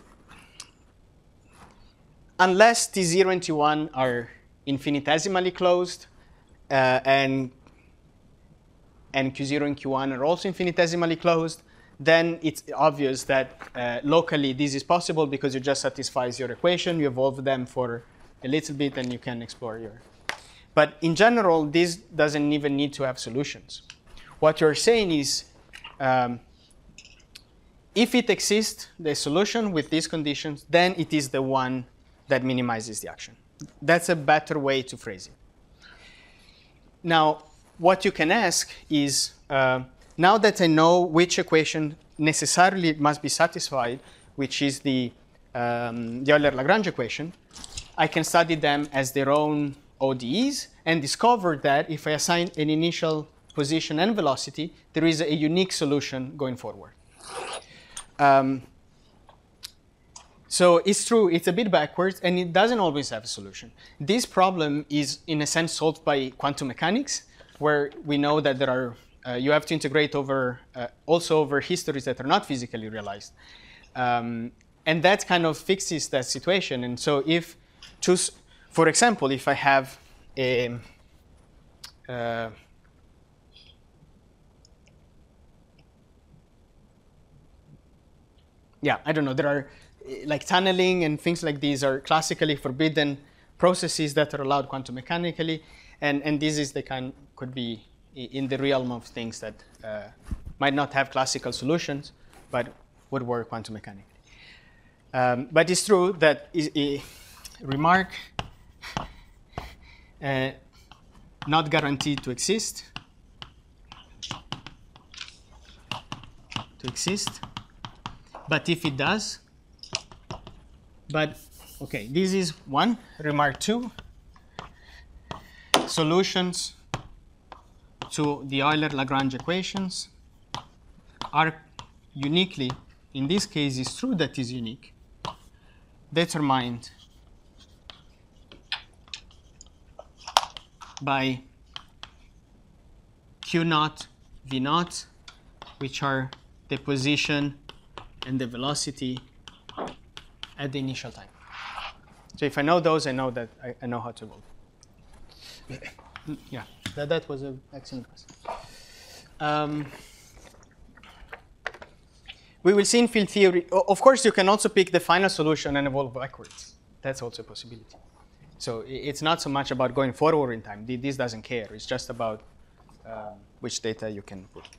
unless T zero and T one are infinitesimally closed, uh, and and Q zero and Q one are also infinitesimally closed, then it's obvious that uh, locally this is possible because it just satisfies your equation. You evolve them for a little bit and you can explore your. But in general, this doesn't even need to have solutions. What you're saying is, um, if it exists, the solution with these conditions, then it is the one that minimizes the action. That's a better way to phrase it. Now, what you can ask is, uh, now that I know which equation necessarily must be satisfied, which is the, um, the Euler-Lagrange equation, I can study them as their own O D Es and discover that if I assign an initial position and velocity, there is a unique solution going forward. Um, so it's true, it's a bit backwards, and it doesn't always have a solution. This problem is, in a sense, solved by quantum mechanics, where we know that there are, uh, you have to integrate over, uh, also over histories that are not physically realized. Um, and that kind of fixes that situation. And so if, choose, for example, if I have a, uh, yeah, I don't know, there are, like tunneling and things like these are classically forbidden processes that are allowed quantum mechanically. And, and this is the kind, could be in the realm of things that uh, might not have classical solutions, but would work quantum mechanically. Um, but it's true that is a remark uh, not guaranteed to exist, to exist, but if it does, but okay, this is one, remark two, solutions to the Euler-Lagrange equations are uniquely, in this case it's true that is unique, determined by Q naught, V naught, which are the position and the velocity at the initial time. So if I know those, I know that I, I know how to evolve. Yeah, that, that was an excellent question. Um, we will see in field theory. Of course, you can also pick the final solution and evolve backwards. That's also a possibility. So it's not so much about going forward in time. This doesn't care. It's just about um, which data you can put.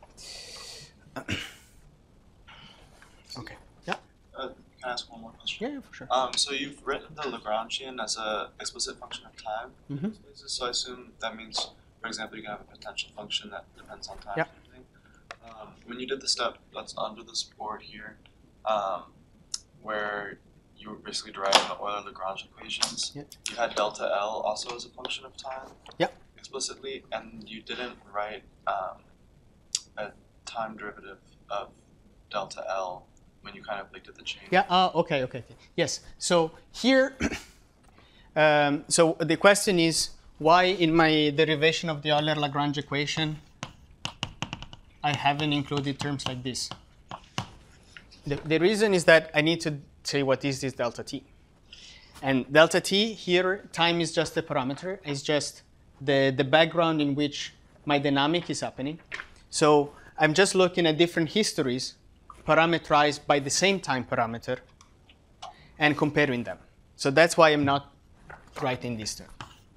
Okay. Yeah. Uh, can I ask one more question? Yeah, for sure. Um, so you've written the Lagrangian as an explicit function of time. Mm-hmm. So I assume that means, for example, you can have a potential function that depends on time. Yeah. Kind of thing. Um, when you did the step that's under this board here, um, where you were basically deriving the Euler-Lagrange equations, yeah. you had delta L also as a function of time. Yeah. Explicitly, and you didn't write um, a time derivative of delta L when you kind of like did the change. Yeah. Uh, okay. Okay. Okay. Yes. So here, um, so the question is why in my derivation of the Euler-Lagrange equation I haven't included terms like this. The, the reason is that I need to say what is this delta t, and delta t here, time is just a parameter. It's just the the background in which my dynamic is happening. So I'm just looking at different histories parameterized by the same time parameter and comparing them. So that's why I'm not writing this term.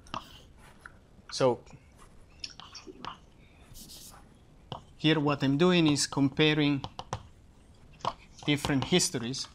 So here what I'm doing is comparing different histories.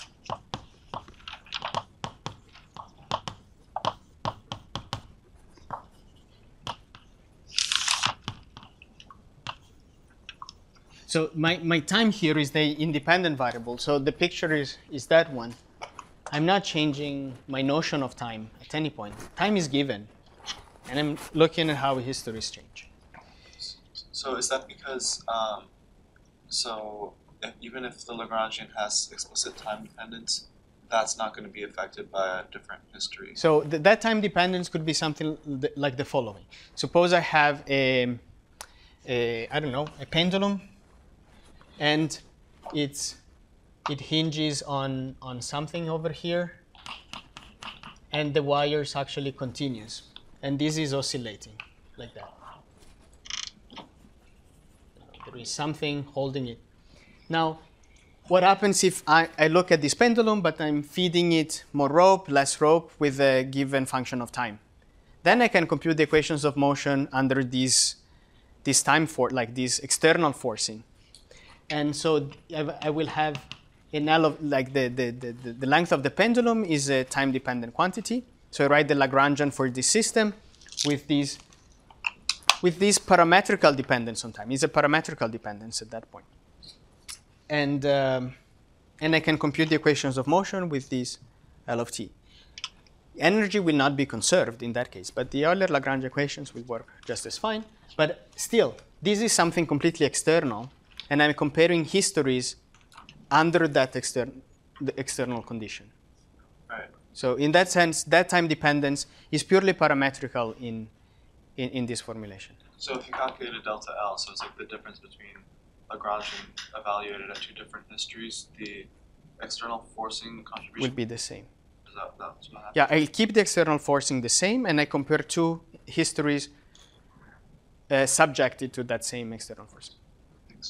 So my, my time here is the independent variable. So the picture is, is that one. I'm not changing my notion of time at any point. Time is given, and I'm looking at how histories change. So is that because, um, so if, even if the Lagrangian has explicit time dependence, that's not going to be affected by a different history? So th that time dependence could be something th like the following. Suppose I have a, a I don't know, a pendulum, and it's it hinges on on something over here, and the wire is actually continuous, and this is oscillating. like that. There is something holding it. Now, what happens if I, I look at this pendulum, but I'm feeding it more rope, less rope, with a given function of time? Then I can compute the equations of motion under these, this time for, like this external forcing. And so I will have an L of, like the, the, the, the length of the pendulum is a time-dependent quantity. So I write the Lagrangian for this system with these, with this parametrical dependence on time. It's a parametrical dependence at that point. And, um, and I can compute the equations of motion with this L of t. Energy will not be conserved in that case, but the Euler-Lagrange equations will work just as fine. But still, this is something completely external, and I'm comparing histories under that external, the external condition. Right. So in that sense, that time dependence is purely parametrical in, in, in this formulation. So if you calculated delta L, so it's like the difference between Lagrangian evaluated at two different histories, the external forcing contribution Will be the same. Is that, that's what happens? Yeah, I'll keep the external forcing the same, and I compare two histories uh, subjected to that same external forcing. Thanks.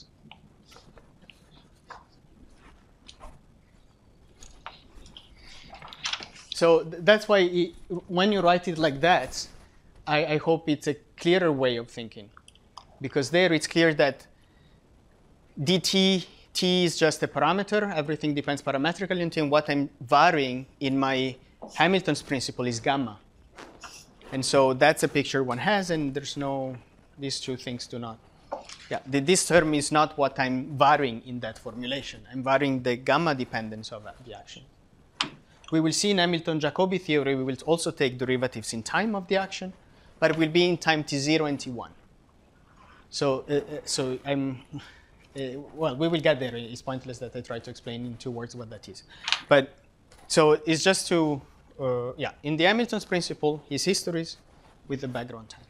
So th- that's why it, when you write it like that, I, I hope it's a clearer way of thinking. Because there it's clear that dt, t is just a parameter. Everything depends parametrically on t, and what I'm varying in my Hamilton's principle is gamma. And so that's a picture one has, and there's no, these two things do not. Yeah, the, this term is not what I'm varying in that formulation. I'm varying the gamma dependence of the action. We will see in Hamilton-Jacobi theory, we will also take derivatives in time of the action, but it will be in time t zero and t one. So, uh, so I'm, uh, well, we will get there. It's pointless that I try to explain in two words what that is. But, so it's just to, uh, yeah, in the Hamilton's principle, his histories with the background time.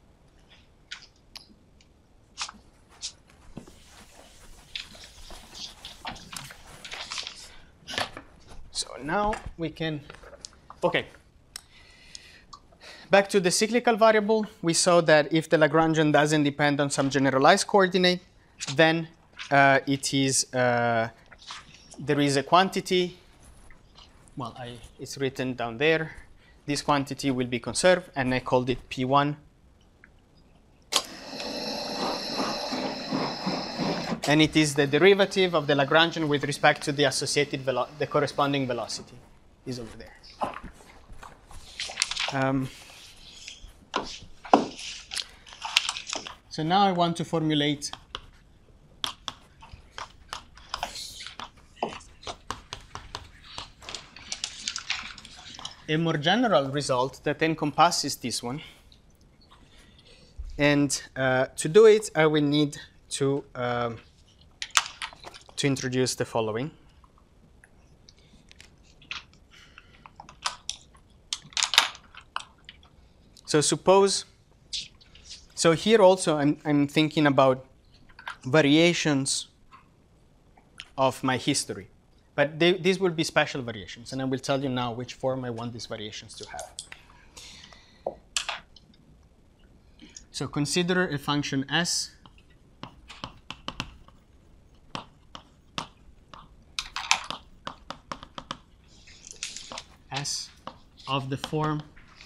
So now we can, okay. Back to the cyclical variable, we saw that if the Lagrangian doesn't depend on some generalized coordinate, then uh, it is, uh, there is a quantity, well, I, it's written down there. This quantity will be conserved, and I called it P one. And it is the derivative of the Lagrangian with respect to the associated, velo the corresponding velocity is over there. Um, so now I want to formulate a more general result that encompasses this one. And uh, to do it, I will need to, um, to introduce the following. So suppose, so here also I'm, I'm thinking about variations of my history. But they, these will be special variations, and I will tell you now which form I want these variations to have. So consider a function s s of the form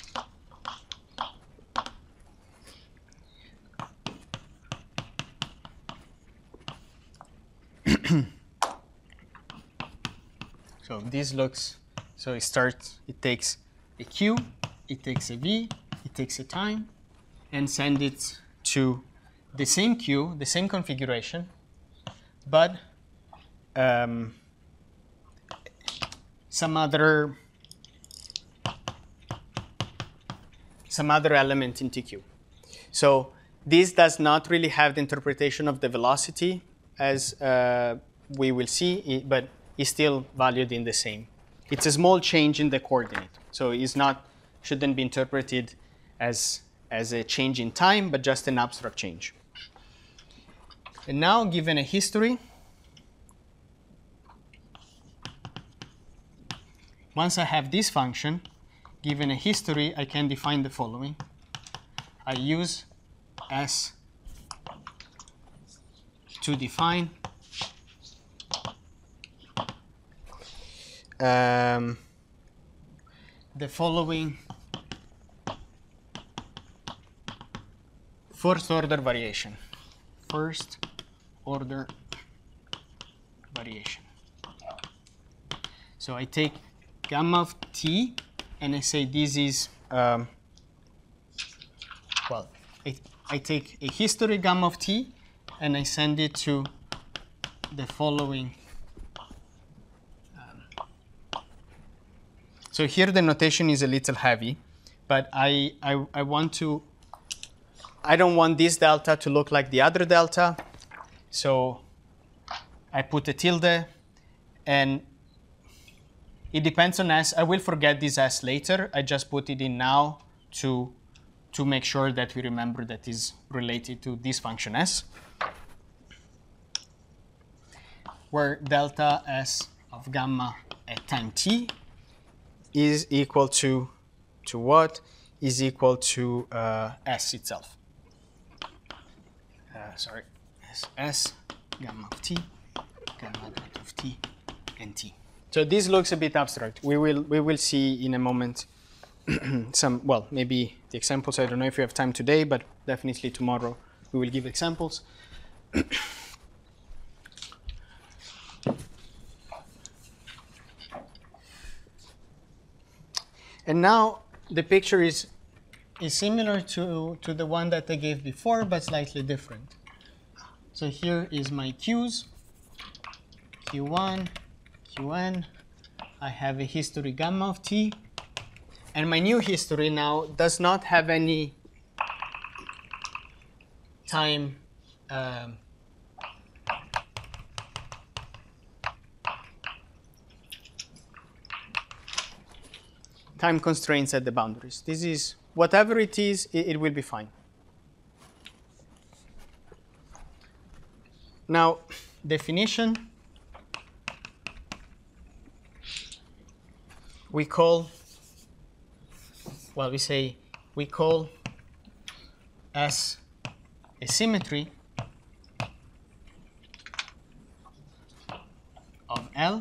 so this looks, so it starts, it takes a q, it takes a v, it takes a time, and send it to the same q, the same configuration, but um, some other some other element in T Q. So this does not really have the interpretation of the velocity as uh, we will see, but is still valued in the same. It's a small change in the coordinate, so it's not, shouldn't be interpreted as, as a change in time, but just an abstract change. And now, given a history, once I have this function, given a history, I can define the following. I use S to define um, the following first order variation. First order variation. So I take gamma of t and I say this is, um, well, I, I take a history gamma of t and I send it to the following. Um, so here the notation is a little heavy, but I, I, I want to, I don't want this delta to look like the other delta. So I put a tilde, and it depends on S. I will forget this S later. I just put it in now to, to make sure that we remember that is related to this function S, where delta S of gamma at time t is equal to, to what? Is equal to uh, S itself. Uh, sorry, S, S gamma of t, gamma dot of t, and t. So this looks a bit abstract. We will, we will see in a moment some, well, maybe the examples. I don't know if we have time today, but definitely tomorrow we will give examples. And now the picture is, is similar to, to the one that I gave before, but slightly different. So here is my Q's, Q one, Qn. I have a history gamma of t. And my new history now does not have any time um, time constraints at the boundaries. This is, whatever it is, it, it will be fine. Now, definition, we call, well, we say, we call as a symmetry of L,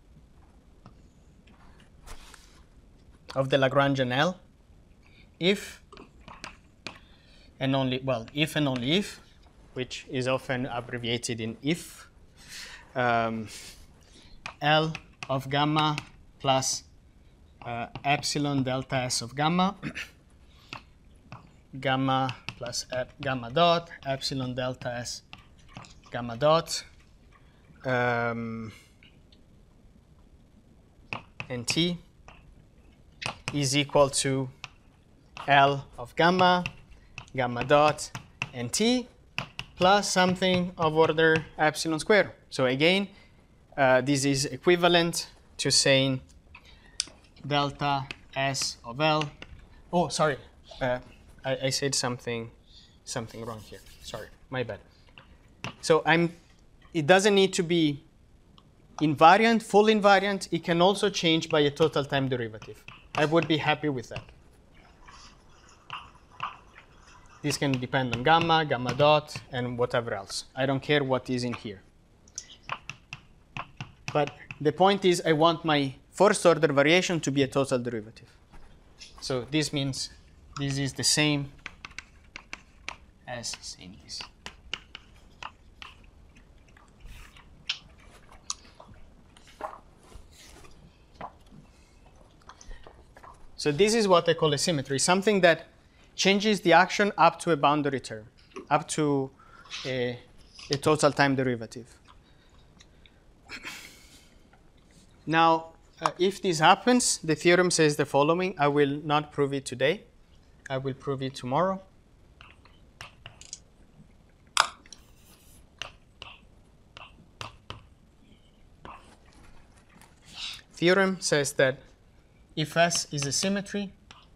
of the Lagrangian L, if and only, well, if and only if, which is often abbreviated in if, um, L of gamma plus uh, epsilon delta S of gamma, gamma plus ep, gamma dot, epsilon delta S gamma dot, um, and T is equal to L of gamma, gamma dot, and T, plus something of order epsilon square. So again, uh, this is equivalent to saying delta S of L. Oh, sorry, uh, I, I said something, something wrong here. Sorry, my bad. So I'm. It doesn't need to be invariant, full invariant. It can also change by a total time derivative. I would be happy with that. This can depend on gamma, gamma dot, and whatever else. I don't care what is in here. But the point is, I want my first order variation to be a total derivative. So this means this is the same as saying this. So this is what I call a symmetry, something that changes the action up to a boundary term, up to a, a total time derivative. Now, uh, if this happens, the theorem says the following. I will not prove it today. I will prove it tomorrow. Theorem says that if S is a symmetry,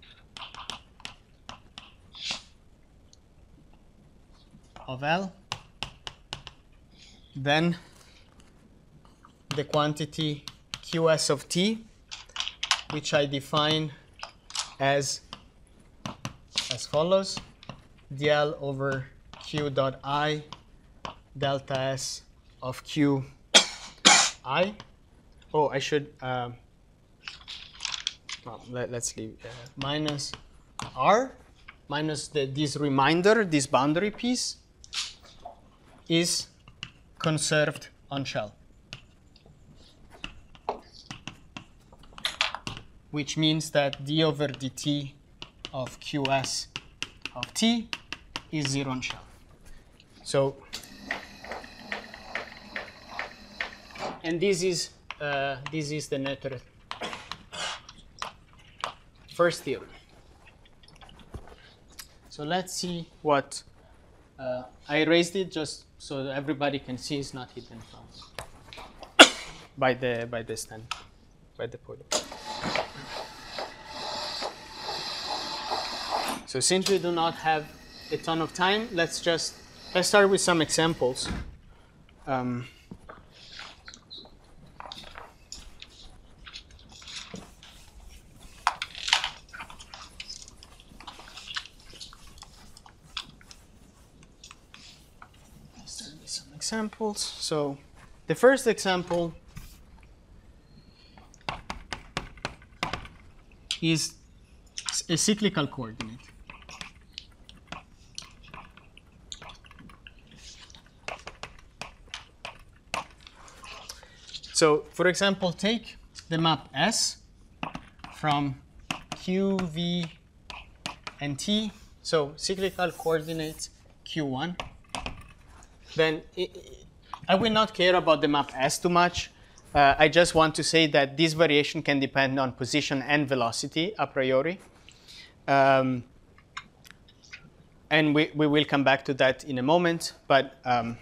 of L, then the quantity Qs of t, which I define as as follows. dl over q dot I delta s of q I. Oh, I should, um, well, let, let's leave uh, minus r minus the, this reminder, this boundary piece is conserved on shell, which means that d over dt of qs of t is zero on shell. So, and this is uh, this is the Noether first theorem. So let's see what uh, I erased it just so that everybody can see it's not hidden from by the by the stand by the podium. So since we do not have a ton of time, let's just let's start with some examples. Um, let's start with some examples. So the first example is a cyclical coordinate. So, for example, take the map S from Q, V, and T. So, cyclical coordinates Q one. Then it, I will not care about the map S too much. Uh, I just want to say that this variation can depend on position and velocity a priori. Um, and we, we will come back to that in a moment. But um,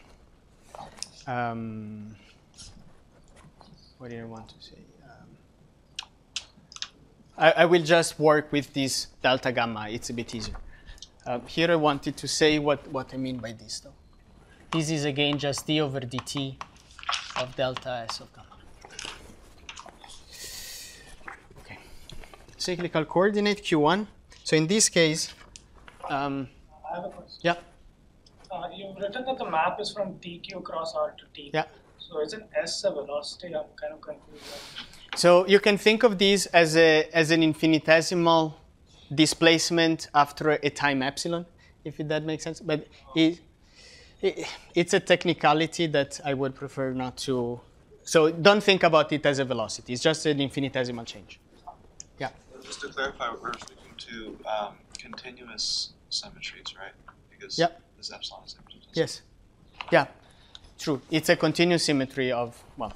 um, what did I want to say? Um, I, I will just work with this delta gamma. It's a bit easier. Uh, here I wanted to say what, what I mean by this, though. This is, again, just d over dt of delta s of gamma. Okay. Cyclical coordinate Q one. So in this case, um, I have a question. yeah. Uh, you've written that the map is from T Q cross R to T. Yeah. So isn't S a velocity? I'm kind of confused. So you can think of this as a as an infinitesimal displacement after a time epsilon, if that makes sense. But it, it, it's a technicality that I would prefer not to. So don't think about it as a velocity. It's just an infinitesimal change. Yeah. Just to clarify, we're speaking to um, continuous symmetries, right? Because Yep. this epsilon is empty. Yes. Yeah. True. It's a continuous symmetry of, well,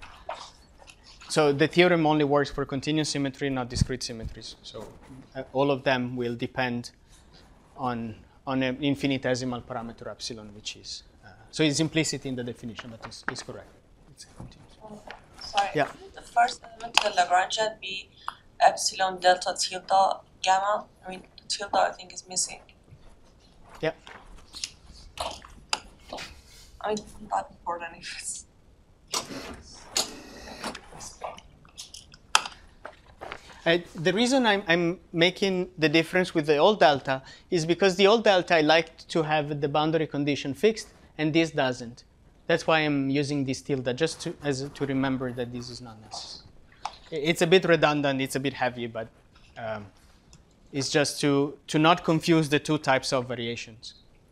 so the theorem only works for continuous symmetry, not discrete symmetries. So uh, all of them will depend on on an infinitesimal parameter epsilon, which is, uh, so it's implicit in the definition, but it's, it's correct. It's a continuous. Oh, sorry. Yeah. Couldn't the first element to the Lagrangian be epsilon delta tilde gamma? I mean, tilde I think is missing. Yeah. I mean, not important if it's. Uh, the reason I'm, I'm making the difference with the old delta is because the old delta I liked to have the boundary condition fixed, and this doesn't. That's why I'm using this tilde, just to, as to remember that this is not necessary. It's a bit redundant, it's a bit heavy, but um, it's just to, to not confuse the two types of variations.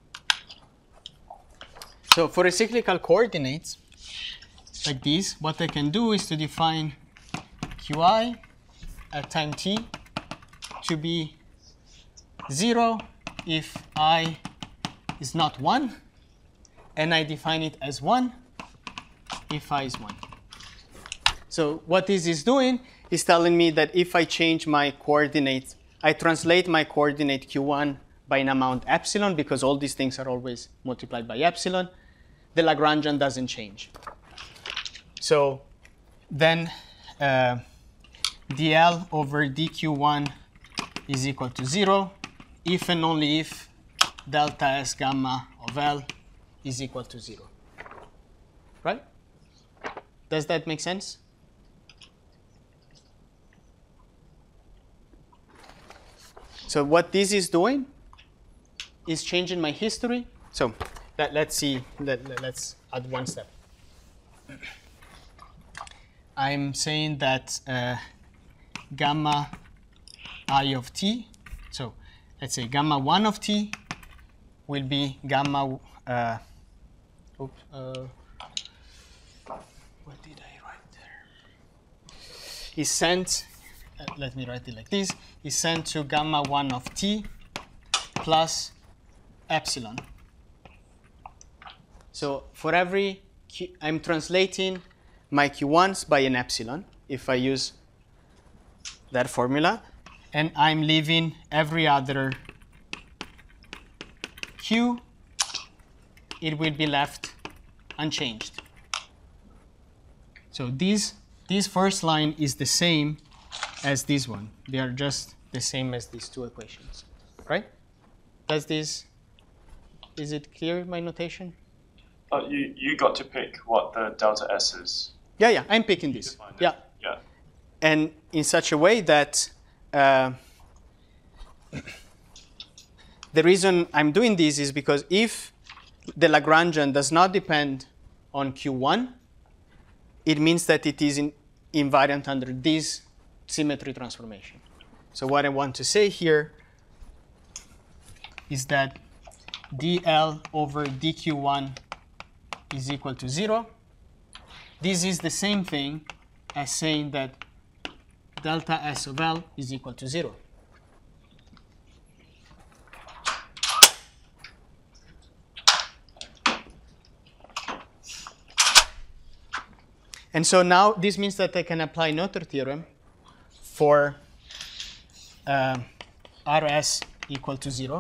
So for a cyclical coordinates, like this, what I can do is to define qi at time t to be zero if I is not one, and I define it as one if I is one. So what this is doing is telling me that if I change my coordinate, I translate my coordinate q one by an amount epsilon, because all these things are always multiplied by epsilon, the Lagrangian doesn't change. So then uh, dl over d q one is equal to zero if and only if delta s gamma of L is equal to zero. Right? Does that make sense? So what this is doing is changing my history. So let, let's see, let, let, let's add one step. I'm saying that uh, gamma I of t, so let's say gamma one of t will be gamma, uh, oops, uh, what did I write there? Is sent, uh, let me write it like this, is sent to gamma one of t plus epsilon. So for every Q, I'm translating my Q ones by an epsilon if I use that formula, and I'm leaving every other Q, it will be left unchanged. So this, this first line is the same as this one. They are just the same as these two equations, right? Does this, is it clear, my notation? Uh, you, you got to pick what the delta S is. Yeah, yeah, I'm picking this. Yeah. Yeah. And in such a way that uh, the reason I'm doing this is because if the Lagrangian does not depend on Q one, it means that it is in, invariant under this symmetry transformation. So what I want to say here is that dl over d Q one is equal to zero. This is the same thing as saying that delta S of L is equal to zero. And so now this means that I can apply Noether theorem for uh, R S equal to zero.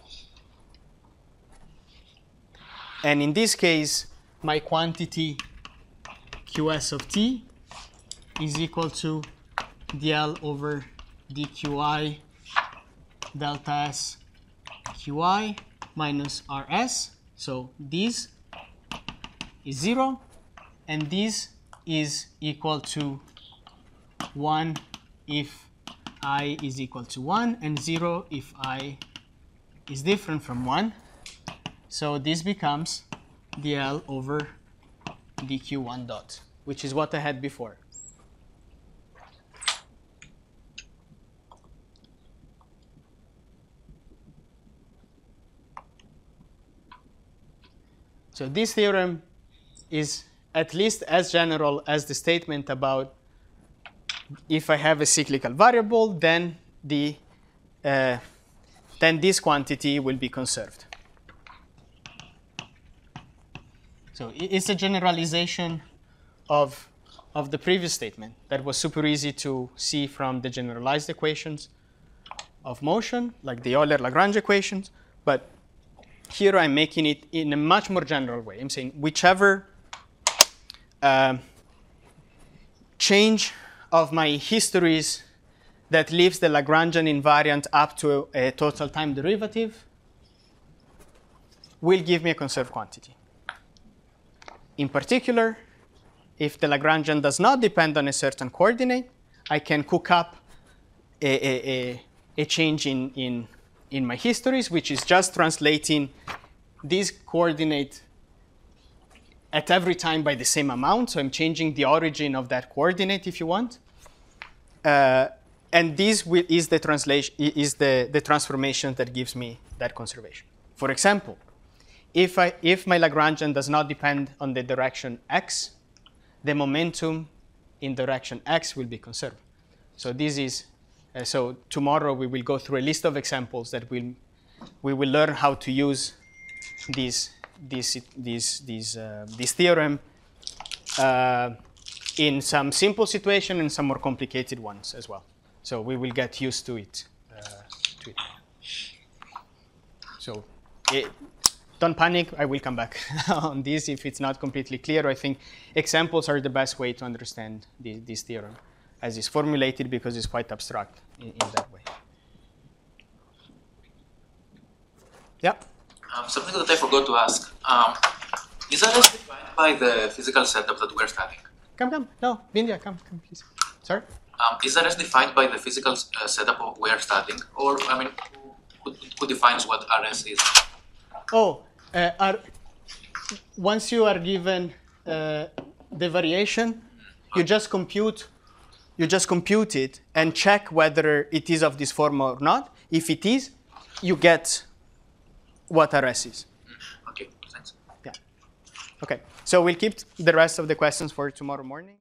And in this case, my quantity Qs of t is equal to dl over dqi delta s qi minus rs. So this is zero, and this is equal to one if I is equal to one, and zero if I is different from one. So this becomes dl over dq one dot, which is what I had before. So this theorem is at least as general as the statement about if I have a cyclical variable, then the uh, then this quantity will be conserved. So it's a generalization of, of the previous statement that was super easy to see from the generalized equations of motion, like the Euler-Lagrange equations. But here I'm making it in a much more general way. I'm saying whichever uh, change of my histories that leaves the Lagrangian invariant up to a, a total time derivative will give me a conserved quantity. In particular, if the Lagrangian does not depend on a certain coordinate, I can cook up a, a, a, a change in, in, in my histories, which is just translating this coordinate at every time by the same amount. So I'm changing the origin of that coordinate, if you want. Uh, and this will, is, the, translation, is the, the transformation that gives me that conservation. For example, If, I, if my Lagrangian does not depend on the direction x, the momentum in direction x will be conserved. So this is, uh, so tomorrow we will go through a list of examples that will, we will learn how to use this, this, this, this, uh, this theorem uh, in some simple situation and some more complicated ones as well. So we will get used to it. Uh, to it. So it, don't panic, I will come back on this if it's not completely clear. I think examples are the best way to understand the, this theorem as it's formulated because it's quite abstract in, in that way. Yeah? Um, something that I forgot to ask. Um, is that as defined by the physical setup that we're studying? Come, come. No, Vindhya, come, come, please. Sorry? Um, is that as defined by the physical uh, setup we're studying? Or, I mean, who, who defines what R S is? Oh, uh, are, once you are given uh, the variation, you just compute, you just compute it and check whether it is of this form or not. If it is, you get what R S is. Okay, thanks. Yeah. Okay. So we'll keep the rest of the questions for tomorrow morning.